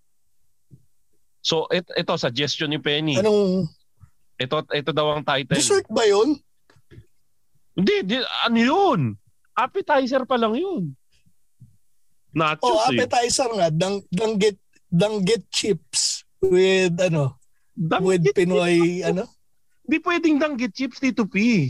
[SPEAKER 4] So, et- ito, suggestion ni Penny.
[SPEAKER 5] Anong,
[SPEAKER 4] Ito, ito daw ang title.
[SPEAKER 5] dessert ba yun?
[SPEAKER 4] Hindi, di, ano yun? Appetizer pa lang yun. Nachos
[SPEAKER 5] Oh,
[SPEAKER 4] eh.
[SPEAKER 5] appetizer nga, dang, danggit, danggit chips with, ano, with
[SPEAKER 4] Danggit
[SPEAKER 5] Pinoy,
[SPEAKER 4] chips.
[SPEAKER 5] ano?
[SPEAKER 4] Hindi pwedeng danggit chips dito, P.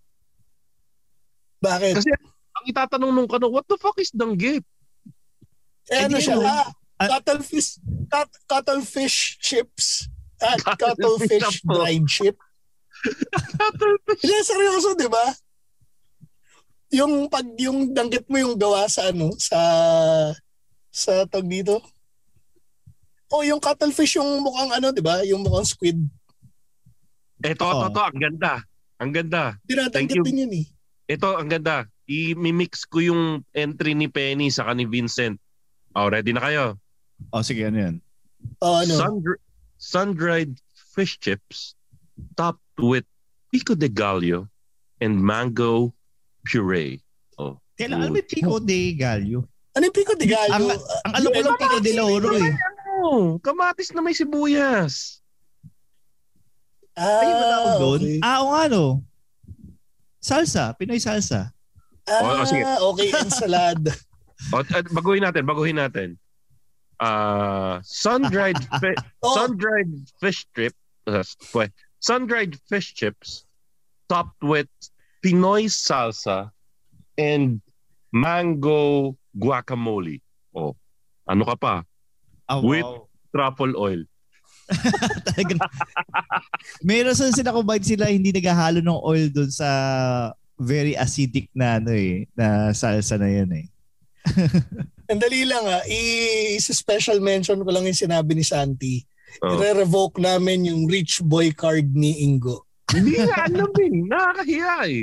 [SPEAKER 5] Bakit?
[SPEAKER 4] Kasi ang itatanong nung kano, what the fuck is danggit?
[SPEAKER 5] eh, ano
[SPEAKER 3] hindi
[SPEAKER 5] siya?
[SPEAKER 3] mo-
[SPEAKER 5] Ah,
[SPEAKER 3] ah-
[SPEAKER 5] cuttlefish, cut, cuttlefish chips. At
[SPEAKER 4] Cuttlefish
[SPEAKER 5] cuttlefish
[SPEAKER 4] na po.
[SPEAKER 5] dried chip. Hindi, seryoso, di ba? Yung pag yung danggit mo yung gawa sa ano, sa sa tag dito. Oh, yung cuttlefish yung mukhang ano, di ba? Yung mukhang squid.
[SPEAKER 4] Ito,
[SPEAKER 3] Oh.
[SPEAKER 4] ito, ito, ang ganda. Ang ganda. Thank
[SPEAKER 5] Dinatanggit
[SPEAKER 4] you.
[SPEAKER 5] din yun eh.
[SPEAKER 4] Ito, ang ganda. I-mix ko yung entry ni Penny sa ni Vincent. Oh, ready na kayo?
[SPEAKER 3] Oh, sige, ano yan?
[SPEAKER 5] Oh, ano?
[SPEAKER 4] Sun- sun-dried fish chips topped with pico de gallo and mango puree. Oh.
[SPEAKER 3] Kailan alam mo yung pico de gallo?
[SPEAKER 5] Ano yung pico de gallo?
[SPEAKER 3] Ang, ang alam ko lang pico de lauro eh.
[SPEAKER 4] Ano? Kamatis na may sibuyas.
[SPEAKER 5] Ah,
[SPEAKER 3] Ay, wala ako doon.
[SPEAKER 5] okay.
[SPEAKER 3] Ah, o nga no. Salsa. Pinoy salsa.
[SPEAKER 5] Ah,
[SPEAKER 4] Oh, oh, sige.
[SPEAKER 5] okay, ensalada.
[SPEAKER 4] O, at baguhin natin, baguhin natin. Uh, sun-dried fi-
[SPEAKER 5] Oh.
[SPEAKER 4] sun-dried fish strip, uh, wait, sun-dried fish chips topped with Pinoy salsa and mango guacamole. Oh, ano ka pa?
[SPEAKER 3] Oh,
[SPEAKER 4] With
[SPEAKER 3] wow.
[SPEAKER 4] truffle oil.
[SPEAKER 3] Talagang, meron saan sila kumain sila hindi naghahalo ng oil doon sa very acidic na ano eh, na salsa na yan eh.
[SPEAKER 5] Ang dali lang ah, i-special mention ko lang yung sinabi ni Santi.
[SPEAKER 4] Oh.
[SPEAKER 5] I-revoke namin yung rich boy card ni Ingo.
[SPEAKER 4] Hindi nga alam eh. Nakakahiya eh.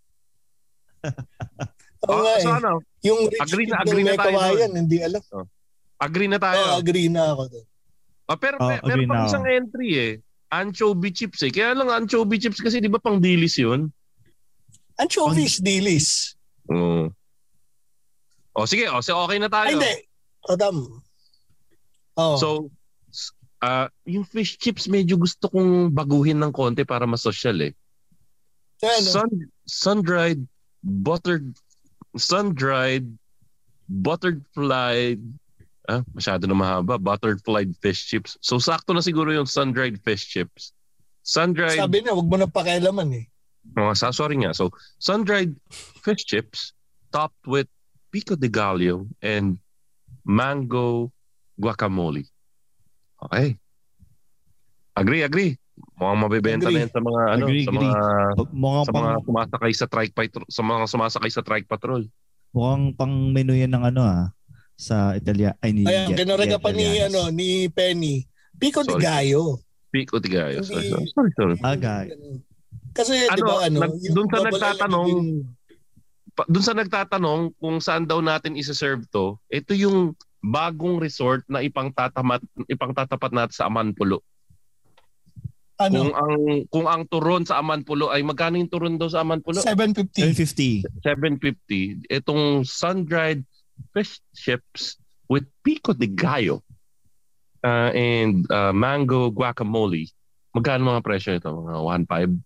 [SPEAKER 5] Oo nga
[SPEAKER 4] Ah, so
[SPEAKER 5] eh.
[SPEAKER 4] ano,
[SPEAKER 5] Yung rich
[SPEAKER 4] agree na-
[SPEAKER 5] kid
[SPEAKER 4] agree
[SPEAKER 5] ng
[SPEAKER 4] na
[SPEAKER 5] may
[SPEAKER 4] tayo
[SPEAKER 5] kawayan,
[SPEAKER 4] doon.
[SPEAKER 5] hindi alam.
[SPEAKER 4] agree na tayo.
[SPEAKER 5] Oo, agree na ako doon.
[SPEAKER 4] Ah, pero
[SPEAKER 3] Oh,
[SPEAKER 4] may,
[SPEAKER 3] agree
[SPEAKER 4] meron pang
[SPEAKER 3] na ako.
[SPEAKER 4] isang entry eh. Anchovy chips eh. Kaya lang anchovy chips kasi di ba pang dilis yun?
[SPEAKER 5] Anchovies, dilis.
[SPEAKER 4] Oo. O sige, o so okay na tayo.
[SPEAKER 5] Ay, hindi. Adam. Oh.
[SPEAKER 4] So, s- ah yung fish chips medyo gusto kong baguhin ng konti para mas social eh.
[SPEAKER 5] ano?
[SPEAKER 4] Sun, sun-dried, buttered, sun-dried, buttered fried, ah, masyado na mahaba, buttered fried fish chips. So, sakto na siguro yung sun-dried fish chips. Sun-dried,
[SPEAKER 5] Sabi na, wag mo na pakialaman eh.
[SPEAKER 4] oh, sa- sorry nga. So, sun-dried fish chips topped with pico de gallo and mango guacamole. Okay. Agree, agree. Mukhang mabibenta
[SPEAKER 5] Agree.
[SPEAKER 4] na yan sa mga ano,
[SPEAKER 3] Agree,
[SPEAKER 4] sa
[SPEAKER 3] agree.
[SPEAKER 4] mga
[SPEAKER 3] Mukhang
[SPEAKER 4] sa
[SPEAKER 3] pang,
[SPEAKER 4] mga sumasakay sa trike patrol, sa mga sumasakay sa trike patrol.
[SPEAKER 3] mukhang pang menu yan ng ano ah sa Italia. Ay, ni
[SPEAKER 5] Ayan,
[SPEAKER 3] Jet-
[SPEAKER 5] kinarega
[SPEAKER 3] Jet
[SPEAKER 5] pa ni,
[SPEAKER 3] Italianos.
[SPEAKER 5] ano, ni Penny. Pico de
[SPEAKER 4] Sorry.
[SPEAKER 5] gallo.
[SPEAKER 4] Pico de gallo.
[SPEAKER 5] Hindi-
[SPEAKER 4] Sorry, sorry. sorry.
[SPEAKER 3] Ah, gallo.
[SPEAKER 5] Kasi, di
[SPEAKER 4] Ano,
[SPEAKER 5] ba, ano,
[SPEAKER 4] nag,
[SPEAKER 5] yung
[SPEAKER 4] doon sa
[SPEAKER 5] double
[SPEAKER 4] nagtatanong,
[SPEAKER 5] L yung-
[SPEAKER 4] pa- doon sa nagtatanong kung saan daw natin isa-serve to, ito yung bagong resort na ipangtatamat ipangtatapat natin sa Amanpulo. Kung
[SPEAKER 5] ano,
[SPEAKER 4] ang kung ang turon sa Amanpulo ay magkano yung turon daw sa Amanpulo?
[SPEAKER 5] seven fifty.
[SPEAKER 3] seven fifty.
[SPEAKER 4] seven fifty. Itong sun-dried fish chips with pico de gallo uh, and uh, mango guacamole. Magkano mga presyo ito? Mga one point five?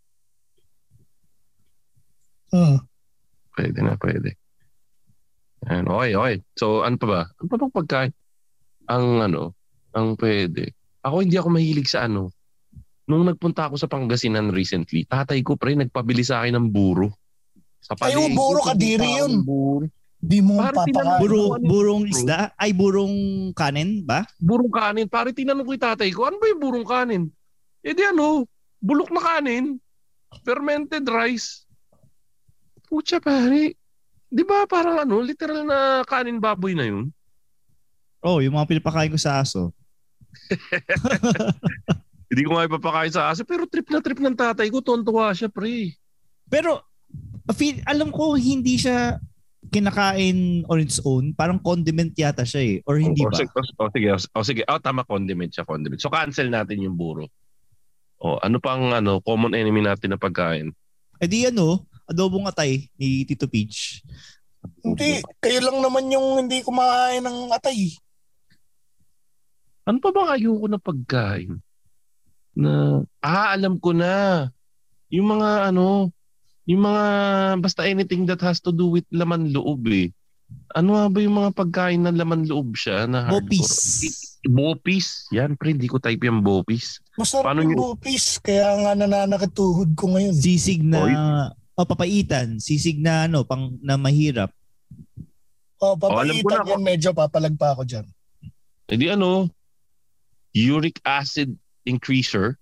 [SPEAKER 5] Hmm.
[SPEAKER 4] Pwede na, pwede. Ayan, okay, okay. So, ano pa ba? Ano pa bang pagkain? Ang ano, ang pwede. Ako hindi ako mahilig sa ano. Nung nagpunta ako sa Pangasinan recently, tatay ko pre, nagpabili sa akin ng buro. Sa
[SPEAKER 5] Ay, oh,
[SPEAKER 4] palengke,
[SPEAKER 5] buro,
[SPEAKER 4] pumunta
[SPEAKER 5] kadiri
[SPEAKER 4] ako
[SPEAKER 5] yun.
[SPEAKER 4] ng buro.
[SPEAKER 5] Di mo
[SPEAKER 4] Parang
[SPEAKER 5] papakain.
[SPEAKER 4] tinanong-
[SPEAKER 3] Buro,
[SPEAKER 4] ano yung
[SPEAKER 3] burong
[SPEAKER 4] buro?
[SPEAKER 3] isda? Ay, burong kanin ba?
[SPEAKER 4] Burong kanin. Pare, tinanong ko yung tatay ko, ano ba yung burong kanin? Eh di ano, bulok na kanin. Fermented rice. Pucha pare. Di ba parang ano, literal na kanin baboy na yun?
[SPEAKER 3] Oh, yung mga pinapakain ko sa aso.
[SPEAKER 4] Hindi ko nga ipapakain sa aso, pero trip na trip ng tatay ko, tontuwa siya pre.
[SPEAKER 3] Pero feel, alam ko hindi siya kinakain on its own. Parang condiment yata siya eh. Or hindi
[SPEAKER 4] o,
[SPEAKER 3] ba?
[SPEAKER 4] sige, o, sige, o, sige. Oh, tama, condiment siya, condiment. So cancel natin yung buro. O, ano pang ano, common enemy natin na pagkain?
[SPEAKER 3] Eh di ano, adobong atay ni Tito Peach.
[SPEAKER 5] Hindi, kayo lang naman yung hindi kumakain ng atay.
[SPEAKER 4] Ano pa bang ayoko na pagkain? Na, ah, alam ko na. Yung mga ano, yung mga, basta anything that has to do with laman loob eh. Ano nga ba yung mga pagkain na laman loob siya na hardcore?
[SPEAKER 3] Bopis.
[SPEAKER 4] Bopis. Yan, pre, hindi ko type yung bopis.
[SPEAKER 5] Masarap
[SPEAKER 4] Paano
[SPEAKER 5] yung
[SPEAKER 4] nyo-
[SPEAKER 5] bupis, kaya nga nananakituhod ko ngayon.
[SPEAKER 3] Sisig na,
[SPEAKER 4] Oy.
[SPEAKER 3] oh, papaitan. Sisig na ano, pang na mahirap.
[SPEAKER 5] Oh,
[SPEAKER 4] Oh, alam ko
[SPEAKER 5] papaitan
[SPEAKER 4] na
[SPEAKER 5] yan, medyo papalag pa ako dyan.
[SPEAKER 4] Hindi ano, uric acid increaser.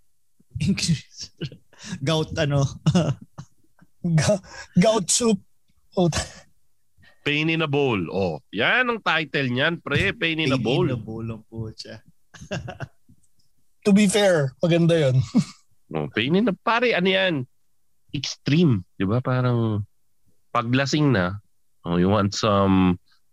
[SPEAKER 3] Gout ano.
[SPEAKER 5] Ga- gout soup. Oh,
[SPEAKER 4] Pain in a bowl. Oh, yan ang title niyan, pre. Pain in a bowl.
[SPEAKER 3] Pain in a bowl ang po siya.
[SPEAKER 5] to be fair, maganda yun.
[SPEAKER 4] Oh, pain in a... Pare, ano yan? Extreme. Di ba? Parang paglasing na, oh, you want some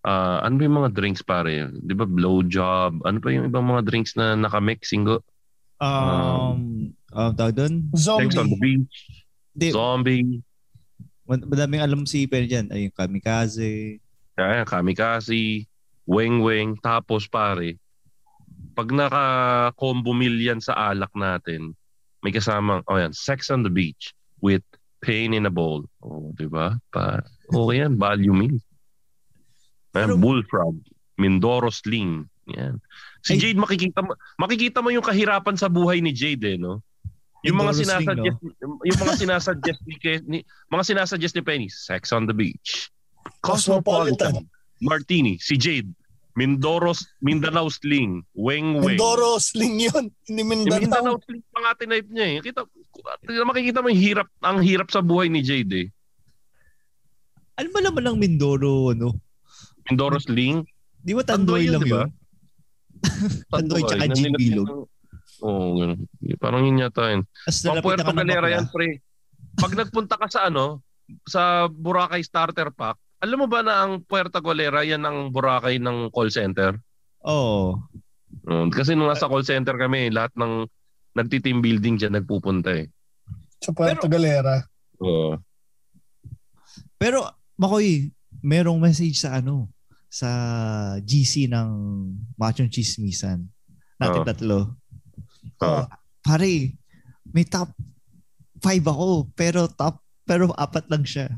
[SPEAKER 4] uh, ano ba yung mga drinks pare? Di ba blowjob? Ano pa yung ibang mga drinks na nakamix, Ingo?
[SPEAKER 3] Um, um tawag doon?
[SPEAKER 5] Zombie.
[SPEAKER 4] Sex on the beach.
[SPEAKER 3] Di,
[SPEAKER 4] Zombie.
[SPEAKER 3] madaming alam si Pen dyan. Ay, yung kamikaze.
[SPEAKER 4] Kaya, kamikaze, weng-weng. Tapos pare, pag naka-combo meal yan sa alak natin, may kasamang, oh yan, sex on the beach with pain in a bowl. Oh, di ba? Pa, okay yan, value meal. Ayan, bullfrog, Mindoro sling. Yan. Si Ay, Jade, makikita mo, makikita mo yung kahirapan sa buhay ni Jade, eh, no? Yung mga sinasuggest, no? yung mga sinasuggest ni, ni mga sinasuggest ni Penny, sex on the beach, Cosmopolitan, Martini, si Jade, Mindoro, Mindanao sling, weng weng.
[SPEAKER 5] Mindoro sling yun, hindi Mindanao.
[SPEAKER 4] Yung Mindanao sling pa nga tinipe niya eh. Kita, makikita mo yung hirap, ang hirap sa buhay ni Jade eh.
[SPEAKER 3] Ano ba naman ang Mindoro, ano?
[SPEAKER 4] Mindoro sling?
[SPEAKER 3] Di ba Tandoy, Tandoy lang diba? Yun? Tandoy tsaka Jim Bilog.
[SPEAKER 4] Oo, oh, gano'n. Parang yun yata yun. Pang Puerto Galera yan, pre. Pag nagpunta ka sa ano, sa Boracay Starter Pack, alam mo ba na ang Puerto Galera, yan ang Boracay ng call center?
[SPEAKER 3] Oo. Oh.
[SPEAKER 4] Um, kasi nung nasa call center kami, lahat ng nagti-team building dyan nagpupunta eh.
[SPEAKER 5] Sa Puerto pero, Galera?
[SPEAKER 4] Oo. Uh,
[SPEAKER 3] pero, Makoy, merong message sa ano, sa G C ng Machong Chismisan. Natin uh, tatlo. Uh, pare, may top five ako, pero top, pero apat lang siya.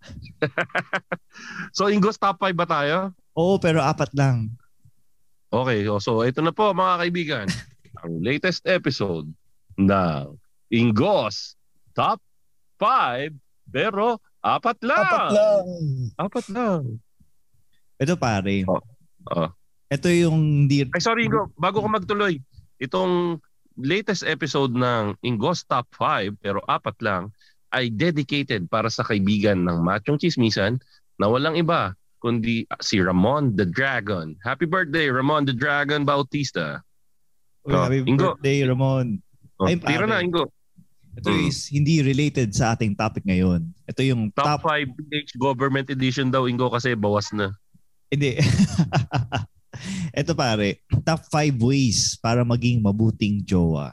[SPEAKER 4] So, Ingos, top five ba tayo?
[SPEAKER 3] Oo, pero apat lang.
[SPEAKER 4] Okay, so ito na po mga kaibigan. Ang latest episode ng Ingos Top five, pero apat lang.
[SPEAKER 5] Apat lang.
[SPEAKER 4] Apat lang.
[SPEAKER 3] Ito pare.
[SPEAKER 4] Oh. Oh.
[SPEAKER 3] Ito yung... Di...
[SPEAKER 4] Ay sorry Ingo, bago ko magtuloy. Itong latest episode ng Ingos Top five, pero apat lang, ay dedicated para sa kaibigan ng Machong Chismisan na walang iba kundi si Ramon the Dragon. Happy birthday, Ramon the Dragon Bautista.
[SPEAKER 3] Uy, oh, happy Ingo. Birthday, Ramon.
[SPEAKER 4] Oh, Ay, tira na, Ingo.
[SPEAKER 3] Ito mm. is hindi related sa ating topic ngayon. Ito yung
[SPEAKER 4] top,
[SPEAKER 3] top
[SPEAKER 4] five H government edition daw, Ingo, kasi bawas na.
[SPEAKER 3] Hindi. Ito pare, top five ways para maging mabuting jowa.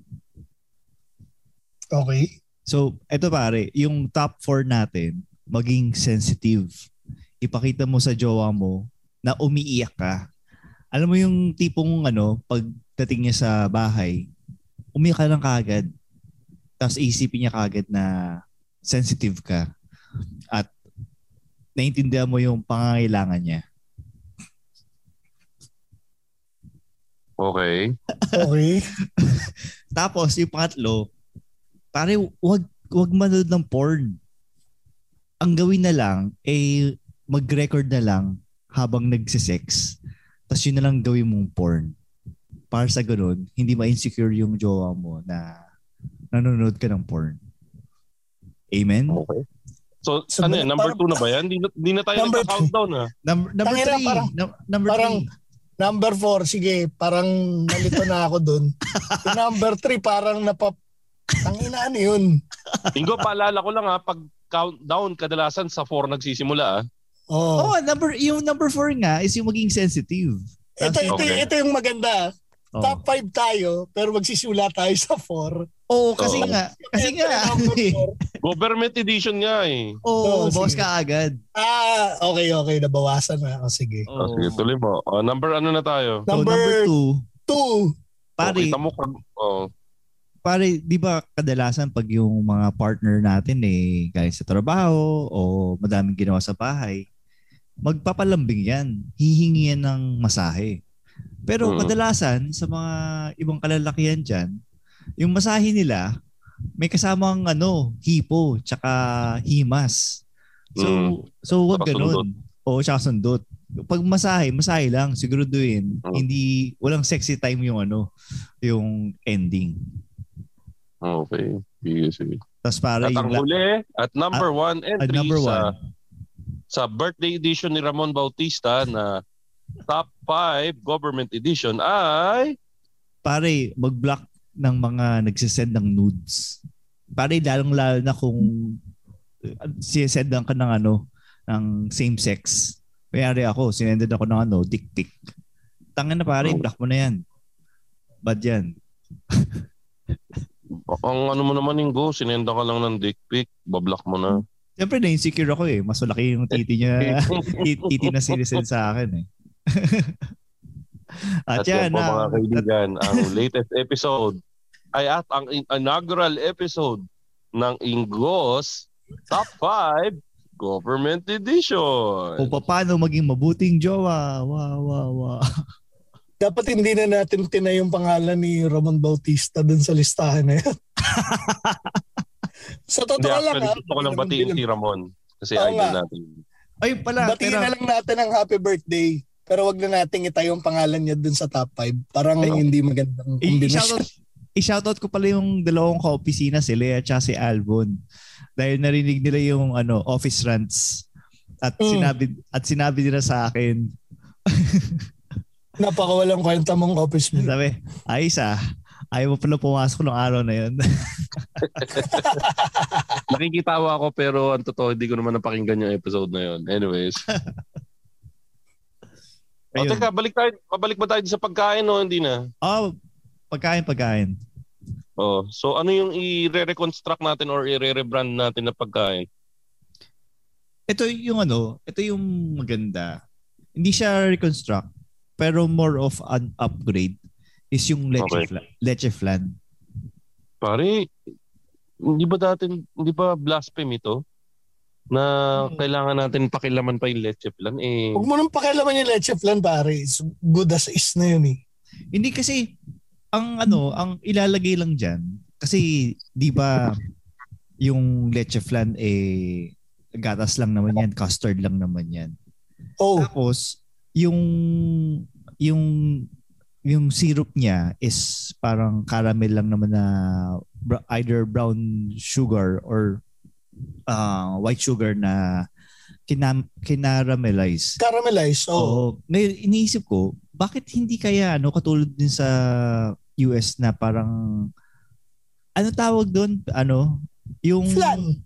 [SPEAKER 5] Okay.
[SPEAKER 3] So, ito pare, yung top four natin, maging sensitive. Ipakita mo sa jowa mo na umiiyak ka. Alam mo yung tipong ano, pagdating niya sa bahay, umiyak ka lang kaagad. Tapos isipin niya kaagad na sensitive ka. At naiintindihan mo yung pangangailangan niya.
[SPEAKER 4] Okay.
[SPEAKER 5] Okay.
[SPEAKER 3] Tapos yung pangatlo, pare, wag, wag manood ng porn. Ang gawin na lang, eh, mag-record na lang habang nagsisex. Tapos yun na lang gawin mong porn. Para sa ganun, hindi ma-insecure yung jowa mo na nanonood ka ng porn. Amen?
[SPEAKER 4] Okay. So, so ano yan? Number two na ba yan? Hindi na tayo nagka-countdown ha?
[SPEAKER 3] Number, number
[SPEAKER 5] Tangina,
[SPEAKER 3] three.
[SPEAKER 5] Parang,
[SPEAKER 3] no, number
[SPEAKER 5] parang,
[SPEAKER 3] three.
[SPEAKER 5] Number four, sige. Parang nalito na ako dun. Number three, parang napap... Tangina, ano yun?
[SPEAKER 4] Ingo, paalala ko lang ha, pag countdown, kadalasan sa four nagsisimula ah.
[SPEAKER 3] Oh. oh, number yung number four nga is yung maging sensitive.
[SPEAKER 5] Ito, ito,
[SPEAKER 4] okay.
[SPEAKER 5] ito yung maganda. Oh. Top five tayo, pero magsisimula tayo sa four.
[SPEAKER 3] Oo, oh, kasi oh. nga. Kasi nga.
[SPEAKER 4] Government edition nga eh.
[SPEAKER 3] Oo, oh, boss ka agad.
[SPEAKER 5] Ah, okay, okay. Nabawasan na. O, sige.
[SPEAKER 4] Oh. Oh, sige, tuloy mo. Uh, number ano na tayo?
[SPEAKER 5] Number, oh, number two. Two.
[SPEAKER 3] Pare,
[SPEAKER 4] oh, kita mo kag... Oh.
[SPEAKER 3] Pare, di ba kadalasan pag yung mga partner natin eh galing sa trabaho o madaming ginawa sa bahay, magpapalambing yan. Hihingi yan ng masahe. Pero hmm. kadalasan sa mga ibang kalalakihan dyan, yung masahe nila may kasamang ano, hipo tsaka himas. So, hmm. so wag ganun. O tsaka sundot. Pag masahe, masahe lang. Siguraduhin. Hmm. Hindi, walang sexy time yung ano, yung ending.
[SPEAKER 4] Okay. Sige, sige.
[SPEAKER 3] Tapos para
[SPEAKER 4] at ang huli, at number at, one entry
[SPEAKER 3] number
[SPEAKER 4] sa,
[SPEAKER 3] one.
[SPEAKER 4] sa birthday edition ni Ramon Bautista na top five government edition ay...
[SPEAKER 3] Pare, mag-block ng mga nagsisend ng nudes. Pare, lalong-lalo na kung sisendan ka ng ano, ng same sex. Mayari ako, sinended ako ng ano, dick pic. Tangin na pare, block mo na yan. Bad yan.
[SPEAKER 4] Ang ano mo naman yung go, sinenda ka lang ng dick pic, bablock mo na.
[SPEAKER 3] Siyempre na-insecure ako eh. Mas malaki yung titi niya. Titi na sinisend sa akin eh. At,
[SPEAKER 4] At
[SPEAKER 3] yan,
[SPEAKER 4] yan po
[SPEAKER 3] na,
[SPEAKER 4] mga kaibigan, ang latest episode ay at ang inaugural episode ng Ingos Top five Government Edition.
[SPEAKER 3] o paano maging mabuting jowa. Wow, wow, wow.
[SPEAKER 5] Dapat hindi na natin tinay yung pangalan ni Ramon Bautista dun sa listahan na yan. Sa totoo
[SPEAKER 4] Hindi,
[SPEAKER 5] lang
[SPEAKER 4] actually,
[SPEAKER 5] ha.
[SPEAKER 4] gusto ko lang batiin si Ramon kasi
[SPEAKER 5] Oo
[SPEAKER 4] idol
[SPEAKER 5] nga.
[SPEAKER 4] natin.
[SPEAKER 3] Ay pala.
[SPEAKER 5] Batiin
[SPEAKER 3] pero,
[SPEAKER 5] na lang natin ang happy birthday. Pero wag na nating itay yung pangalan niya dun sa top five. Parang
[SPEAKER 3] Ay,
[SPEAKER 5] hindi magandang combination.
[SPEAKER 3] I-shoutout, i-shoutout ko pala yung dalawang ka-opisina, si Lea at si Alvon. Dahil narinig nila yung ano office rants. At
[SPEAKER 5] Mm.
[SPEAKER 3] sinabi at sinabi nila sa akin,
[SPEAKER 5] Napakawalang kwenta mong office mo.
[SPEAKER 3] sabi, ayos ah. Ayaw mo pala pumasok ng araw na yun.
[SPEAKER 4] Nakikitawa ako pero ang totoo hindi ko naman napakinggan yung episode na yun. Anyways. O
[SPEAKER 3] Ayun.
[SPEAKER 4] teka, balik tayo, pabalik ba tayo sa pagkain o hindi na?
[SPEAKER 3] Oh, pagkain, pagkain.
[SPEAKER 4] Oh, so ano yung i-reconstruct natin or i-rebrand natin na pagkain?
[SPEAKER 3] Ito yung ano, ito yung maganda. Hindi siya reconstruct, pero more of an upgrade is yung leche,
[SPEAKER 4] Okay.
[SPEAKER 3] flan, leche flan.
[SPEAKER 4] Pare, hindi ba dati, hindi ba blasphemy ito? Na
[SPEAKER 5] Hmm.
[SPEAKER 4] kailangan natin pakilaman pa yung leche flan eh.
[SPEAKER 5] Huwag mo nang pakialaman yung leche flan pare. It's good as is na yun eh.
[SPEAKER 3] Hindi kasi ang ano, ang ilalagay lang diyan kasi 'di ba yung leche flan eh gatas lang naman yan, custard lang naman yan.
[SPEAKER 5] Oh,
[SPEAKER 3] Tapos yung yung yung syrup niya is parang caramel lang naman na br- either brown sugar or uh, white sugar na kinam- kinaramelize.
[SPEAKER 5] caramelize. Oh.
[SPEAKER 3] Oo. Ngayon, iniisip ko, bakit hindi kaya ano katulad din sa U S na parang ano tawag doon? Ano? Yung
[SPEAKER 5] Flan.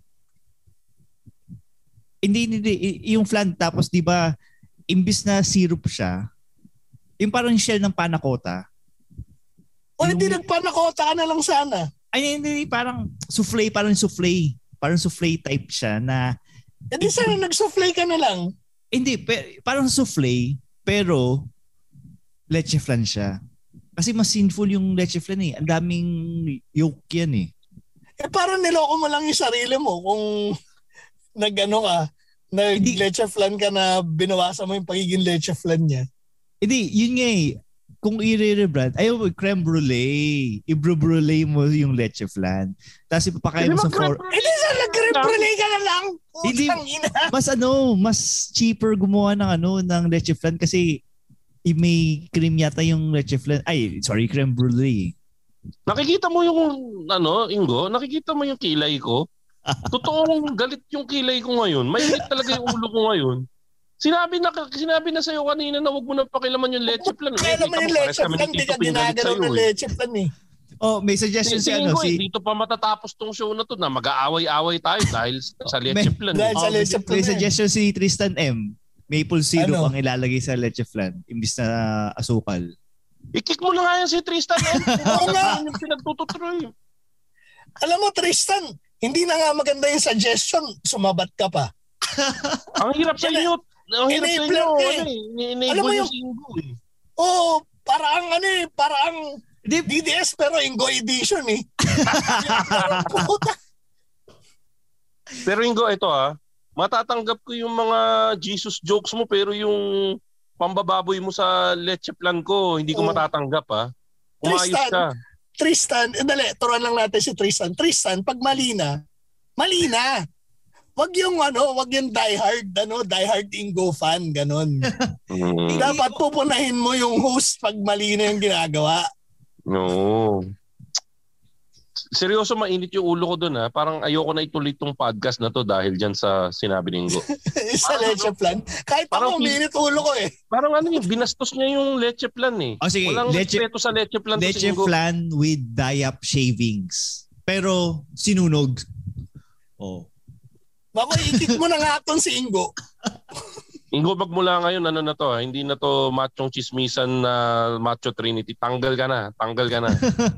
[SPEAKER 3] Hindi, hindi, y- yung flan tapos 'di ba imbis na syrup siya, yung parang shell ng panakota.
[SPEAKER 5] O hindi
[SPEAKER 3] Yung-
[SPEAKER 5] nagpanakota ka na lang sana.
[SPEAKER 3] Ay, hindi, hindi, parang souffle, parang souffle. Parang souffle type siya na
[SPEAKER 5] Hindi sana nag-souffle ka na lang.
[SPEAKER 3] hindi, pe, parang souffle pero leche flan siya. Kasi mas sinful yung leche flan eh. Ang daming yolk yan eh.
[SPEAKER 5] Eh parang niloko mo lang yung sarili mo kung nag-ano ka,
[SPEAKER 3] Hindi.
[SPEAKER 5] nag-leche flan ka na binawasan mo yung pagiging leche flan niya.
[SPEAKER 3] Hindi, yun nga eh. Kung i-rebrand, ayaw mo, creme brulee. I-brulee mo yung leche flan. Tapos ipapakain mo sa four.
[SPEAKER 5] Hindi sana nag-reprelay ka na lang.
[SPEAKER 3] Hindi.
[SPEAKER 5] Putang ina.
[SPEAKER 3] Mas ano, mas cheaper gumawa ng ano, ng leche flan kasi i- may cream yata yung leche flan. Ay, sorry, creme brulee.
[SPEAKER 4] Nakikita mo yung ano, Ingo, nakikita mo yung kilay ko. Totoong galit yung kilay ko ngayon. Mainit talaga yung ulo ko ngayon. Sinabi na sinabi na sa'yo kanina na wag mo na pakilaman yung leche plan.
[SPEAKER 5] Kaya naman yung leche flan, di ka dinagalaw ng leche flan eh.
[SPEAKER 3] Oh, may suggestion si ano
[SPEAKER 4] ko, eh,
[SPEAKER 3] si
[SPEAKER 4] dito pa matatapos tong show na to na mag-aaway-away tayo dahil sa leche
[SPEAKER 3] May-
[SPEAKER 4] plan.
[SPEAKER 5] Dahil
[SPEAKER 4] Eh.
[SPEAKER 5] sa
[SPEAKER 3] Oh,
[SPEAKER 5] leche
[SPEAKER 3] may,
[SPEAKER 5] flan
[SPEAKER 3] may
[SPEAKER 5] eh.
[SPEAKER 3] suggestion si Tristan M. Maple syrup
[SPEAKER 5] Ano?
[SPEAKER 3] ang ilalagay sa leche flan imbis na asukal.
[SPEAKER 4] I-kick mo na nga yan si Tristan. Eh.
[SPEAKER 5] Oo nga.
[SPEAKER 4] Yung pinagtututroy.
[SPEAKER 5] Alam mo Tristan, hindi na nga maganda yung suggestion, sumabat ka pa.
[SPEAKER 4] Ang hirap sa inyo. Ang hirap sa inyo.
[SPEAKER 5] Enabler ka eh.
[SPEAKER 4] Ano eh.
[SPEAKER 5] Alam
[SPEAKER 4] Ni-enable
[SPEAKER 5] mo
[SPEAKER 4] yung
[SPEAKER 5] yung-
[SPEAKER 4] si Ingo eh.
[SPEAKER 5] Oo, para ang ano eh, para ang
[SPEAKER 3] Hindi,
[SPEAKER 5] D D S pero Ingo edition eh. Puta.
[SPEAKER 4] Pero Ingo, ito ah. Matatanggap ko yung mga Jesus jokes mo pero yung pambababoy mo sa leche plan ko, hindi ko
[SPEAKER 5] Oo.
[SPEAKER 4] matatanggap ah. Umayos
[SPEAKER 5] Tristan,
[SPEAKER 4] ka.
[SPEAKER 5] Tristan, eh, dali, turuan lang natin si Tristan. Tristan, pag mali na, mali na. Wag yung ano, wag yung die hard, ano, die hard Ingo fan, ganun.
[SPEAKER 4] Mm.
[SPEAKER 5] Dapat pupunahin mo yung host pag mali na yung ginagawa.
[SPEAKER 4] No. Seryoso, mainit yung ulo ko dun ha. Parang ayoko na ituloy tong podcast na to dahil dyan sa sinabi ni Ingo.
[SPEAKER 5] Sa leche plan. Kahit
[SPEAKER 4] Parang
[SPEAKER 5] ako, minute ulo ko eh.
[SPEAKER 4] Parang ano yung binastos niya yung leche plan eh.
[SPEAKER 3] Oh, sige,
[SPEAKER 4] Walang
[SPEAKER 3] leche-
[SPEAKER 4] respeto sa leche plan to si
[SPEAKER 3] leche
[SPEAKER 4] Ingo.
[SPEAKER 3] flan with dye-up shavings. Pero sinunog. Oh.
[SPEAKER 5] Bako, ikik mo na nga itong si Ingo.
[SPEAKER 4] Ingo, magmula ngayon, ano na to, ha? Hindi na to machong chismisan na macho trinity. Tanggal ka na. Tanggal ka na.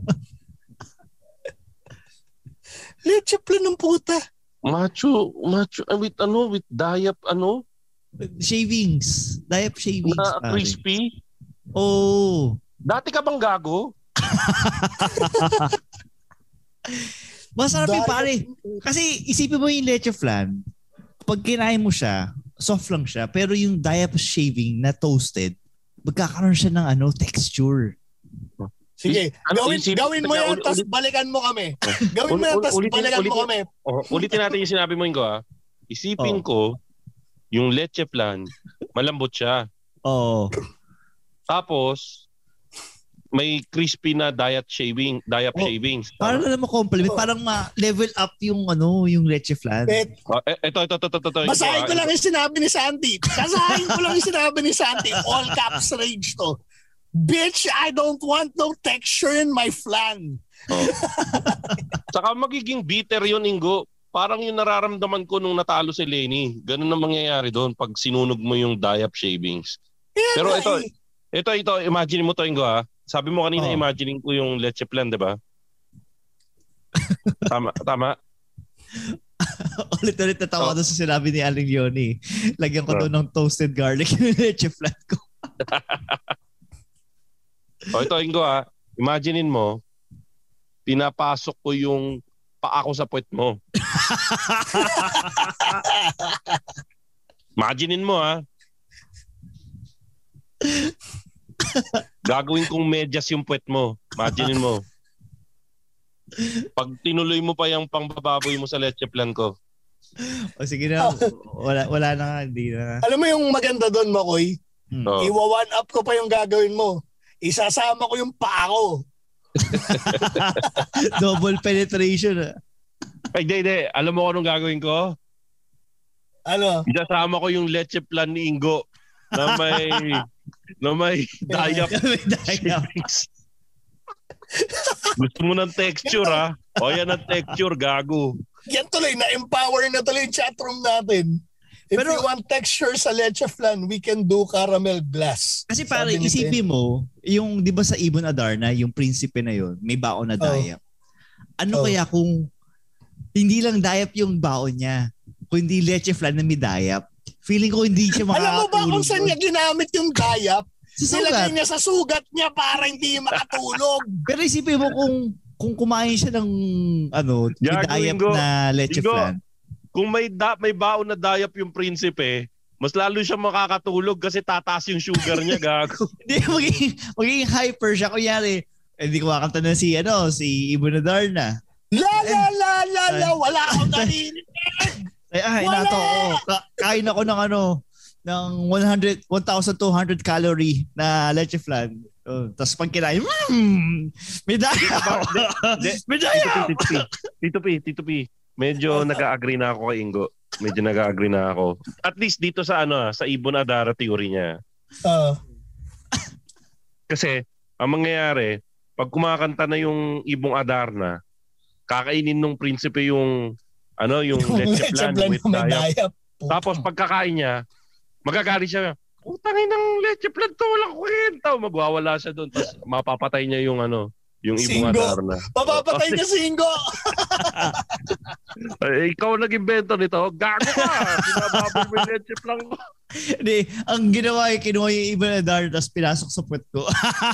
[SPEAKER 5] Leche plan ng puta.
[SPEAKER 4] Macho, macho, uh, with ano, with diap, ano?
[SPEAKER 3] Shavings. Diap shavings.
[SPEAKER 4] Na
[SPEAKER 3] pare.
[SPEAKER 4] crispy.
[SPEAKER 3] Oh.
[SPEAKER 4] Dati ka bang gago?
[SPEAKER 3] Masarap yung pare. Kasi isipin mo yung leche flan, pag kinain mo siya, soft lang siya, pero yung diap shaving na toasted, magkakaroon siya ng ano, texture.
[SPEAKER 5] Sige,
[SPEAKER 4] Ano,
[SPEAKER 5] gawin,
[SPEAKER 4] isip-
[SPEAKER 5] gawin mo yan,
[SPEAKER 4] ulit-
[SPEAKER 5] tapos
[SPEAKER 4] ulit-
[SPEAKER 5] balikan mo kami. Gawin mo
[SPEAKER 4] Ul-
[SPEAKER 5] yan,
[SPEAKER 4] ul-
[SPEAKER 5] tapos
[SPEAKER 4] ulitin-
[SPEAKER 5] balikan mo
[SPEAKER 4] ulitin-
[SPEAKER 5] kami.
[SPEAKER 4] Oh, ulitin natin yung sinabi mo, Ingo, ha? Isipin
[SPEAKER 3] Oh.
[SPEAKER 4] ko, yung leche flan, malambot siya.
[SPEAKER 3] Oo.
[SPEAKER 4] Tapos, may crispy na diet shaving, diet
[SPEAKER 3] Oh,
[SPEAKER 4] shavings.
[SPEAKER 3] Parang na naman compliment, parang ma-level up yung ano, yung leche flan.
[SPEAKER 5] Bet,
[SPEAKER 4] Oh, eh, ito, ito, ito, ito, ito. Ingo,
[SPEAKER 5] basahin
[SPEAKER 4] ha?
[SPEAKER 5] ko lang yung sinabi ni Santi. Basahin ko lang yung sinabi ni Santi. All caps rage to. Bitch, I don't want no texture in my flan.
[SPEAKER 4] Oh. Saka magiging bitter yun, Ingo. Parang yung nararamdaman ko nung natalo si Lenny. Ganun ang mangyayari doon pag sinunog mo yung diap shavings.
[SPEAKER 5] Yan
[SPEAKER 4] Pero
[SPEAKER 5] na
[SPEAKER 4] ito,
[SPEAKER 5] eh.
[SPEAKER 4] ito, ito, imagine mo to, Ingo, ha? Sabi mo kanina,
[SPEAKER 3] Oh.
[SPEAKER 4] imagining ko yung leche flan, di ba? Tama, tama.
[SPEAKER 3] Ulit-ulit natawa
[SPEAKER 4] Oh.
[SPEAKER 3] doon sa sinabi ni Aling Leonie. Lagyan ko
[SPEAKER 4] Oh.
[SPEAKER 3] doon ng toasted garlic yung leche flan ko.
[SPEAKER 4] O ito, Ingo, ha? Imaginein mo, pinapasok ko yung paa ko sa puwet mo. Imaginein mo, ha? Gagawin kong medyas yung puwet mo. Imaginein mo. Pag tinuloy mo pa yung pangbababoy mo sa leche flan ko.
[SPEAKER 3] O sige na, wala, wala na nga, hindi na.
[SPEAKER 5] Alam mo yung maganda doon, Makoy?
[SPEAKER 3] Hmm.
[SPEAKER 4] Oh.
[SPEAKER 5] Iwa-one up ko pa yung gagawin mo. Isasama ko yung paa ko.
[SPEAKER 3] Double penetration. ah.
[SPEAKER 4] Ay, di, di. Alam mo kung anong gagawin ko?
[SPEAKER 5] Ano?
[SPEAKER 4] Isasama ko yung leche flan ni Ingo na may na may diap.
[SPEAKER 3] May diap.
[SPEAKER 4] Gusto mo ng texture, ha? O yan ang texture, gago.
[SPEAKER 5] Yan tuloy, na-empower na tuloy yung chatroom natin. If
[SPEAKER 3] Pero-
[SPEAKER 5] you want texture sa leche flan, we can do caramel glass.
[SPEAKER 3] Kasi pare,
[SPEAKER 5] Sabi ni
[SPEAKER 3] isipin mo, yung di ba sa Ibon Adarna, yung prinsipe na yun, may baon na
[SPEAKER 5] Oh.
[SPEAKER 3] diap. Ano
[SPEAKER 5] Oh.
[SPEAKER 3] kaya kung hindi lang diap yung baon niya, kung hindi leche flan na may diap, feeling ko hindi siya makakatulog.
[SPEAKER 5] Alam mo ba kung saan
[SPEAKER 3] doon.
[SPEAKER 5] niya ginamit yung diap?
[SPEAKER 3] Sa sugat.
[SPEAKER 5] Nilagay niya sa sugat niya para hindi makatulog.
[SPEAKER 3] Pero isipin mo kung kung kumain siya ng ano, may
[SPEAKER 4] Gago,
[SPEAKER 3] diap
[SPEAKER 4] Ingo.
[SPEAKER 3] na leche
[SPEAKER 4] Ingo.
[SPEAKER 3] flan.
[SPEAKER 4] Kung may da, may baon na diap yung prinsipe, mas lalo siya makakatulog kasi tataas yung sugar niya, gago.
[SPEAKER 3] Hindi, magiging, magiging hyper siya. Kunyari, hindi ko makakanta na si, ano, si Ibon Adarna.
[SPEAKER 5] La la la la la, wala akong narinig.
[SPEAKER 3] Ay, ay,
[SPEAKER 5] Wala!
[SPEAKER 3] nato, oh, ka- kain ako ng ano, ng one hundred, one thousand two hundred calorie na leche flan. Oh, tapos pag kinain, mm, may diap. May diap.
[SPEAKER 4] Tito P, Tito P, Tito P, medyo nag-agree na ako kay Ingo. Medyo nag-agree na ako. At least dito sa ano, sa Ibon Adara theory niya.
[SPEAKER 5] Uh,
[SPEAKER 4] Kasi ang mangyayari, pag kumakanta na yung Ibong Adarna, kakainin nung prinsipe yung ano, yung leche flan with
[SPEAKER 5] na may
[SPEAKER 4] diap.
[SPEAKER 5] diap.
[SPEAKER 4] Tapos pagkakain niya, magagalit siya. Utangin ng leche flan to, walang kwenta. Magwawala siya doon. Tapos mapapatay niya yung ano, yung Ibong
[SPEAKER 5] Singgo.
[SPEAKER 4] Adarna.
[SPEAKER 5] Papapatay ka, Singgo.
[SPEAKER 4] Eh, ikaw nag-invento nito. Gago ka! Binababoy mo yung leche flan ko.
[SPEAKER 3] Hindi, ang ginawa ay kinuha yung Ibon Adarna tapos pinasok sa puwet ko.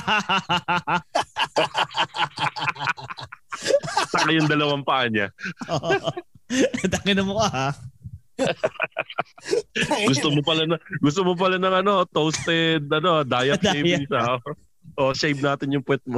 [SPEAKER 4] Saka yung dalawang paa niya.
[SPEAKER 3] Tangin na mo ka, ha?
[SPEAKER 4] Gusto mo pala na, gusto mo pala ng ano, toasted ano, diet
[SPEAKER 3] Diet.
[SPEAKER 4] shavings, ha? O shave natin yung puwet mo.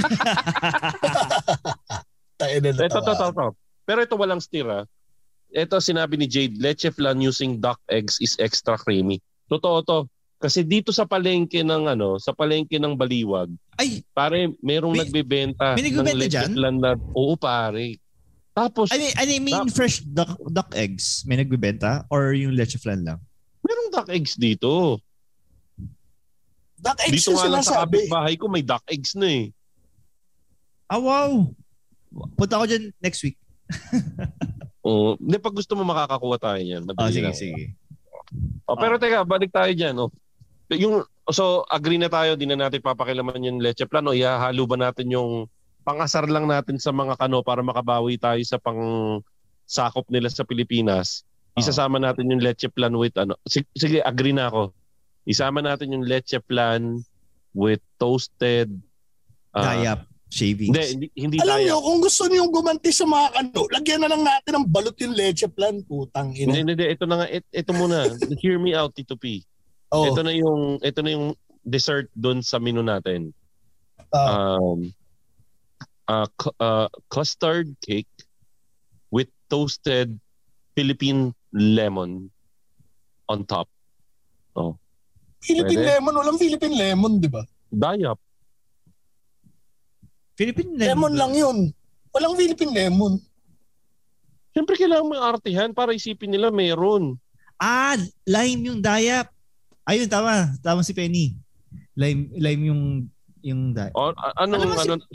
[SPEAKER 5] Tayo na
[SPEAKER 4] Ito, ito, ito, ito. Pero ito walang steer, ha? Ito sinabi ni Jade, leche flan using duck eggs is extra creamy. Totoo to. Kasi dito sa palengke ng ano, sa palengke ng Baliwag,
[SPEAKER 3] Ay,
[SPEAKER 4] pare, merong
[SPEAKER 3] May-
[SPEAKER 4] nagbebenta
[SPEAKER 3] may
[SPEAKER 4] ng
[SPEAKER 3] nagbebenta
[SPEAKER 4] leche
[SPEAKER 3] dyan?
[SPEAKER 4] flan na, oo pare. Tapos,
[SPEAKER 3] I mean, I mean
[SPEAKER 4] Duck-
[SPEAKER 3] fresh duck, duck eggs. May nagbibenta? Or yung leche flan lang?
[SPEAKER 4] merong duck eggs dito.
[SPEAKER 5] Duck eggs
[SPEAKER 4] Dito
[SPEAKER 5] yung
[SPEAKER 4] nga lang sa
[SPEAKER 5] sinasabi.
[SPEAKER 4] kapitbahay ko, may duck eggs na eh.
[SPEAKER 3] Ah, wow! Punta ako dyan next week.
[SPEAKER 4] Oo. Hindi, pag gusto mo makakakuha tayo yan.
[SPEAKER 3] Oh,
[SPEAKER 4] Madali
[SPEAKER 3] sige,
[SPEAKER 4] lang.
[SPEAKER 3] sige.
[SPEAKER 4] Oh, pero teka, balik tayo dyan. Oh. Yung, so, agree na tayo, di na natin papakilaman yung leche plan o ihahalo ba natin yung pangasar lang natin sa mga kano para makabawi tayo sa pang sakop nila sa Pilipinas. Isasama natin yung leche plan with ano. Sige, sige, agree na ako. Isama natin yung leche plan with toasted uh,
[SPEAKER 3] Dayap shavings.
[SPEAKER 4] Hindi, hindi, hindi
[SPEAKER 5] Alam
[SPEAKER 4] dayap.
[SPEAKER 5] nyo, kung gusto niyo gumanti sa mga kano, lagyan na lang natin ng balot yung leche plan, putang ina.
[SPEAKER 4] Hindi, hindi, ito na nga, ito, ito muna. Hear me out, Tito P.
[SPEAKER 5] Oh.
[SPEAKER 4] Ito na yung ito na yung dessert doon sa menu natin.
[SPEAKER 5] Uh,
[SPEAKER 4] Um uh, cu- uh custard cake with toasted Philippine lemon on top. Oh.
[SPEAKER 5] Philippine
[SPEAKER 4] pwede?
[SPEAKER 5] lemon, walang Philippine lemon, di ba?
[SPEAKER 4] Dayap.
[SPEAKER 3] Philippine
[SPEAKER 5] Lemon lang yun. Walang Philippine lemon.
[SPEAKER 4] Siyempre kailangan mo yung artihan para isipin nila meron.
[SPEAKER 3] Ah, lime yung dayap. Ayun, tama. Tama si Penny. Lime, lime yung yung dayap.
[SPEAKER 4] O, a- anong,
[SPEAKER 3] Ano
[SPEAKER 4] ano,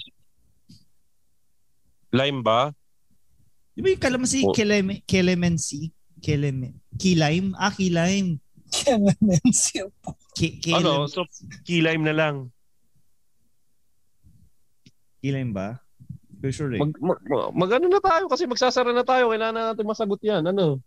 [SPEAKER 4] lime ba?
[SPEAKER 3] Di ba yung kalamansi,
[SPEAKER 4] Oh.
[SPEAKER 3] keleme, kelemensi? Keleme, key lime? Ah, key lime.
[SPEAKER 5] Clemency.
[SPEAKER 3] Ke, ke,
[SPEAKER 4] Ano, so key lime na lang.
[SPEAKER 3] Key lime ba? For sure eh.
[SPEAKER 4] Mag, mag, mag, mag- ano na tayo kasi magsasara na tayo. Kailangan natin masagot yan. Ano?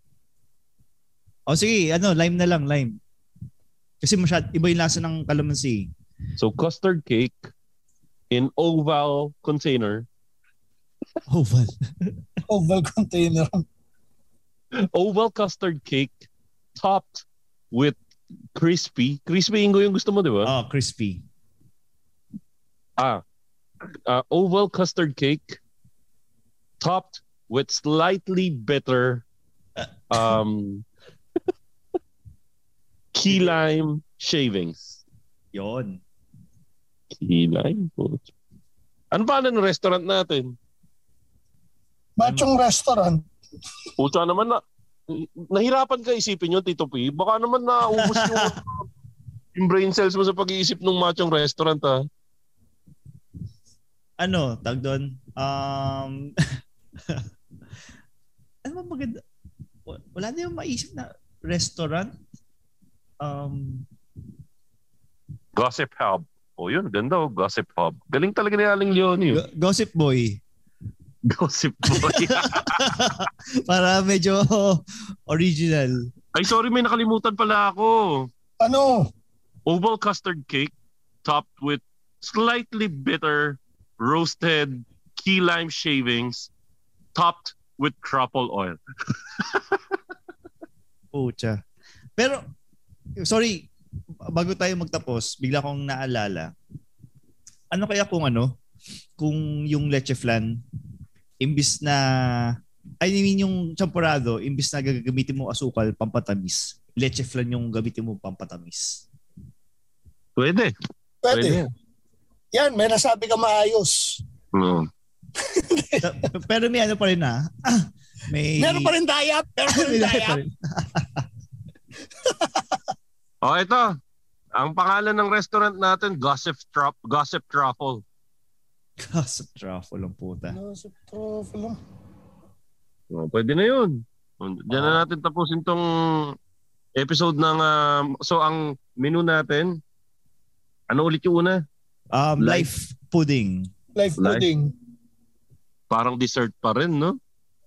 [SPEAKER 3] O sige, ano, lime na lang, lime. Kasi masyad, iba yung lasa ng kalamansi.
[SPEAKER 4] So custard cake in oval container.
[SPEAKER 3] Oval.
[SPEAKER 5] Oval container.
[SPEAKER 4] Oval custard cake topped with crispy. Crispy Ingo yung gusto mo, di ba?
[SPEAKER 3] Oh, crispy.
[SPEAKER 4] Ah. Uh, oval custard cake topped with slightly bitter um, key lime shavings.
[SPEAKER 3] Yon.
[SPEAKER 4] Key lime? Ano pa ng restaurant natin?
[SPEAKER 5] Machong restaurant.
[SPEAKER 4] Puta naman na. Nahirapan ka isipin yun, Tito P. Baka naman naubos yung, yung brain cells mo sa pag-iisip ng machong restaurant, ha?
[SPEAKER 3] Ano, tag doon? Um, ano ba maganda? Wala na yung maisip na restaurant. Um,
[SPEAKER 4] Gossip Hub. O oh, yun, ganda oh, Gossip Hub. Galing talaga ni Aling Leonie.
[SPEAKER 3] Go- Gossip Boy.
[SPEAKER 4] Gossip Boy.
[SPEAKER 3] Para medyo original.
[SPEAKER 4] Ay, sorry, may nakalimutan pala ako.
[SPEAKER 5] Ano?
[SPEAKER 4] Oval custard cake topped with slightly bitter roasted key lime shavings topped with truffle oil.
[SPEAKER 3] Pucha. Pero, sorry, bago tayo magtapos, bigla kong naalala. Ano kaya kung ano, kung yung leche flan, imbis na, I mean yung champurrado, imbis na gagamitin mo asukal, pampatamis, leche flan yung gamitin mo pampatamis.
[SPEAKER 4] Pwede.
[SPEAKER 5] Pwede. Pwede. Yan, may nasabi ka maayos.
[SPEAKER 4] No.
[SPEAKER 3] Pero may ano pa rin na. Ah, may...
[SPEAKER 5] Meron pa rin dayap. Meron pa rin dayap.
[SPEAKER 4] Oh, ito. Ang pangalan ng restaurant natin, Gossip Truff, Gossip Truffle.
[SPEAKER 3] Gossip Truffle ang puta.
[SPEAKER 5] Gossip Truffle lang.
[SPEAKER 4] Oh, pwede na yun. Diyan na natin tapusin tong episode ng... Uh, so, ang menu natin, ano ulit yung una?
[SPEAKER 3] Um, life pudding.
[SPEAKER 5] Life pudding.
[SPEAKER 4] Parang dessert pa rin, no?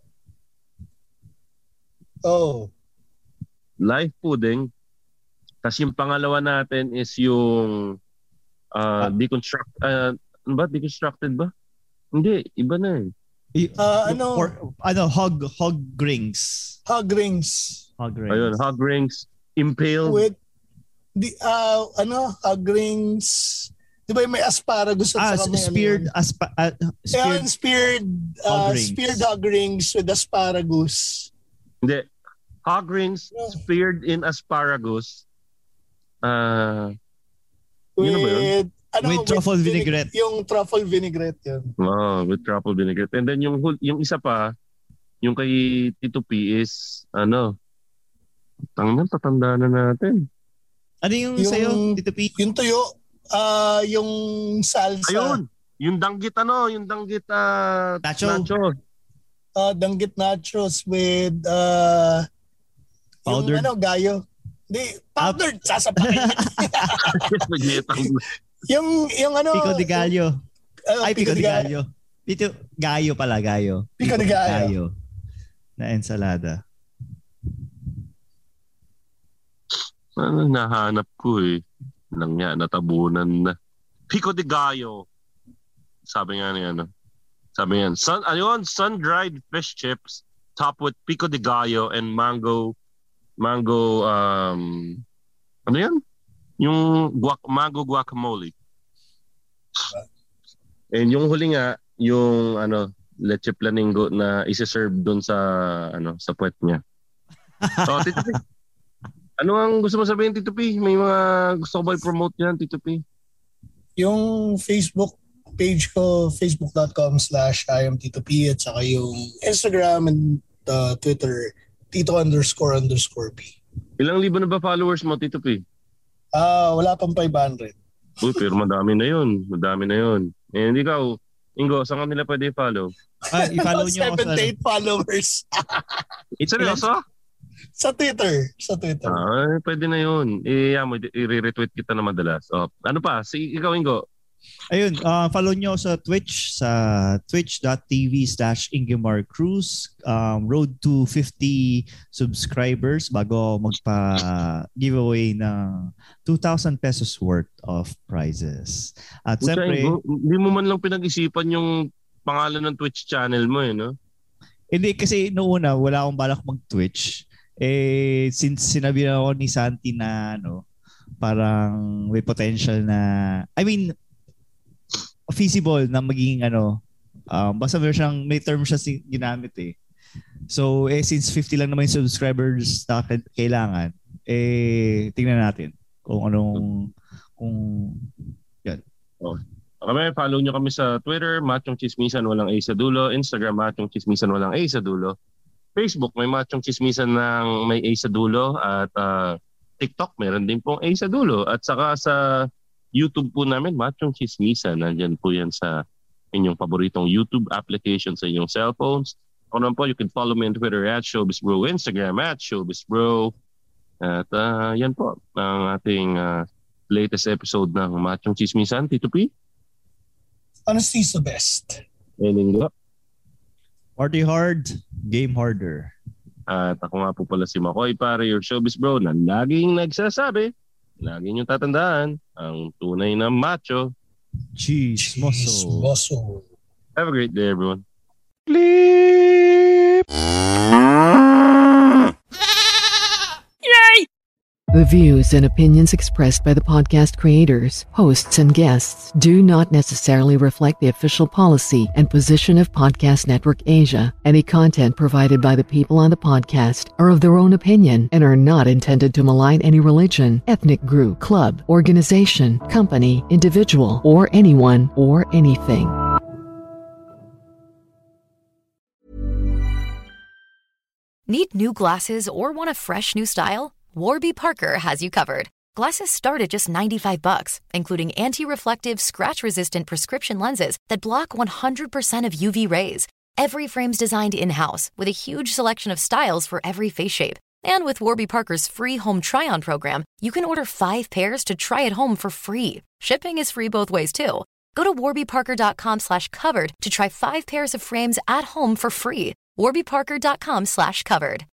[SPEAKER 5] Oh.
[SPEAKER 4] Life pudding. Tapos yung pangalawa natin is yung uh, deconstruct... Uh, ano ba? Deconstructed ba? Hindi, iba na eh.
[SPEAKER 5] Uh, ano?
[SPEAKER 3] Or, ano, hog, hog rings.
[SPEAKER 5] Hog rings.
[SPEAKER 3] Hog rings.
[SPEAKER 4] Ayun, hog rings. Impaled.
[SPEAKER 5] With, di, uh, ano, hog rings... Di ba yung may asparagus at
[SPEAKER 3] ah,
[SPEAKER 5] saka may
[SPEAKER 3] speared,
[SPEAKER 5] ano?
[SPEAKER 3] aspa, uh,
[SPEAKER 5] Speared,
[SPEAKER 3] speared,
[SPEAKER 5] speared, uh,
[SPEAKER 3] hog rings.
[SPEAKER 5] speared hog rings with asparagus.
[SPEAKER 4] Hindi. Hog rings speared in asparagus. Uh,
[SPEAKER 5] With,
[SPEAKER 4] yun na ba yun?
[SPEAKER 5] Ano,
[SPEAKER 3] with truffle
[SPEAKER 5] vinig-
[SPEAKER 3] vinaigrette.
[SPEAKER 5] Yung truffle vinaigrette yun.
[SPEAKER 4] Oh, with truffle vinaigrette. And then yung yung isa pa, yung kay Tito P is, ano, tangnan, tatanda na natin.
[SPEAKER 3] Ano yung,
[SPEAKER 5] Yung-
[SPEAKER 3] sa'yo, Tito P?
[SPEAKER 5] Yung tuyo, ah yung salsa.
[SPEAKER 4] Ayun! Yung danggit ano, yung danggit uh,
[SPEAKER 3] Nacho.
[SPEAKER 4] nacho.
[SPEAKER 5] Uh, danggit nachos with uh,
[SPEAKER 3] Powdered.
[SPEAKER 5] yung ano, gayo. Di, powdered, sasapakin. yung, yung ano...
[SPEAKER 3] Pico de Gallo.
[SPEAKER 5] Uh,
[SPEAKER 3] Ay, Pico de Gallo. Pico, Gallo pala, Gallo.
[SPEAKER 5] Pico de Gallo.
[SPEAKER 3] Na ensalada.
[SPEAKER 4] Ano, nahanap ko eh. Nang nga, natabunan na. Pico de Gallo. Sabi nga niya, ano. Sabi nga, sun, ayun, sun-dried fish chips topped with Pico de Gallo and mango, mango, um, ano yan? Yung guac, mango guacamole. And yung huli nga, yung ano, leche flamingo na isa-serve doon sa ano, sa puwet niya. So, Tito P, ano ang gusto mo sabihin, Tito P? May mga gusto ko ba i-promote yan, Tito P?
[SPEAKER 5] Yung Facebook page ko, facebook.com slash I am Tito P, at saka yung Instagram and uh, Twitter, Tito underscore underscore P.
[SPEAKER 4] Ilang libo na ba followers mo, Tito P?
[SPEAKER 5] Ah, uh, wala pang five hundred.
[SPEAKER 4] Uy, pero madami na yun. Madami na yun. And ikaw, Ingo, saan ka nila pwede i-follow?
[SPEAKER 3] Ah, i-follow nyo ako sa...
[SPEAKER 5] seventy-eight followers.
[SPEAKER 4] Seryoso?
[SPEAKER 5] Sa Twitter. Sa Twitter.
[SPEAKER 4] Ah, pwede na yun. I- mo, i-retweet kita na madalas. Oh, ano pa? Si, ikaw, Ingo?
[SPEAKER 3] Ayun, uh, follow nyo sa Twitch, sa twitch.tv slash Ingimar Cruz. Um, road to fifty subscribers bago magpa-giveaway ng two thousand pesos worth of prizes. At
[SPEAKER 4] Pucha,
[SPEAKER 3] siyempre...
[SPEAKER 4] Ingo, hindi mo man lang pinag-isipan yung pangalan ng Twitch channel mo eh, no?
[SPEAKER 3] Hindi, kasi noong una, wala akong balak mag-Twitch. Eh, since sinabi na ako ni Santi na ano, parang may potential na... I mean... feasible na maging ano, um, basta meron siyang, may term siya ginamit eh. So, eh, since fifty lang naman yung subscribers na kailangan, eh, tingnan natin kung anong, kung, yan.
[SPEAKER 4] Oh. Kami, follow nyo kami sa Twitter, Machong Chismisan, walang A sa dulo. Instagram, Machong Chismisan, walang A sa dulo. Facebook, may Machong Chismisan ng may A sa dulo. At uh, TikTok, meron din pong A sa dulo. At saka sa YouTube po namin, Machong Chismisan. Nandyan po yan sa inyong paboritong YouTube application sa inyong cellphones. Ako naman po, you can follow me on Twitter at ShowbizBro, Instagram at ShowbizBro. At uh, yan po, ang ating uh, latest episode ng Machong Chismisan. Tito P?
[SPEAKER 5] Honesty is the best.
[SPEAKER 4] Elingo?
[SPEAKER 3] Party hard, game harder.
[SPEAKER 4] At ako nga po pala si Makoy, pare, your ShowbizBro, na laging nagsasabi, lagi niyong tatandaan, ang tunay na macho,
[SPEAKER 3] Chismoso.
[SPEAKER 5] Chismoso.
[SPEAKER 4] Have a great day, everyone.
[SPEAKER 2] Bleep. Yay!
[SPEAKER 8] The views and opinions expressed by the podcast creators, hosts, and guests do not necessarily reflect the official policy and position of Podcast Network Asia. Any content provided by the people on the podcast are of their own opinion and are not intended to malign any religion, ethnic group, club, organization, company, individual, or anyone or anything.
[SPEAKER 1] Need new glasses or want a fresh new style? Warby Parker has you covered. Glasses start at just ninety-five bucks, including anti-reflective, scratch-resistant prescription lenses that block one hundred percent of U V rays. Every frame's designed in-house with a huge selection of styles for every face shape. And with Warby Parker's free home try-on program, you can order five pairs to try at home for free. Shipping is free both ways, too. Go to warbyparker.com slash covered to try five pairs of frames at home for free. warbyparker.com slash covered.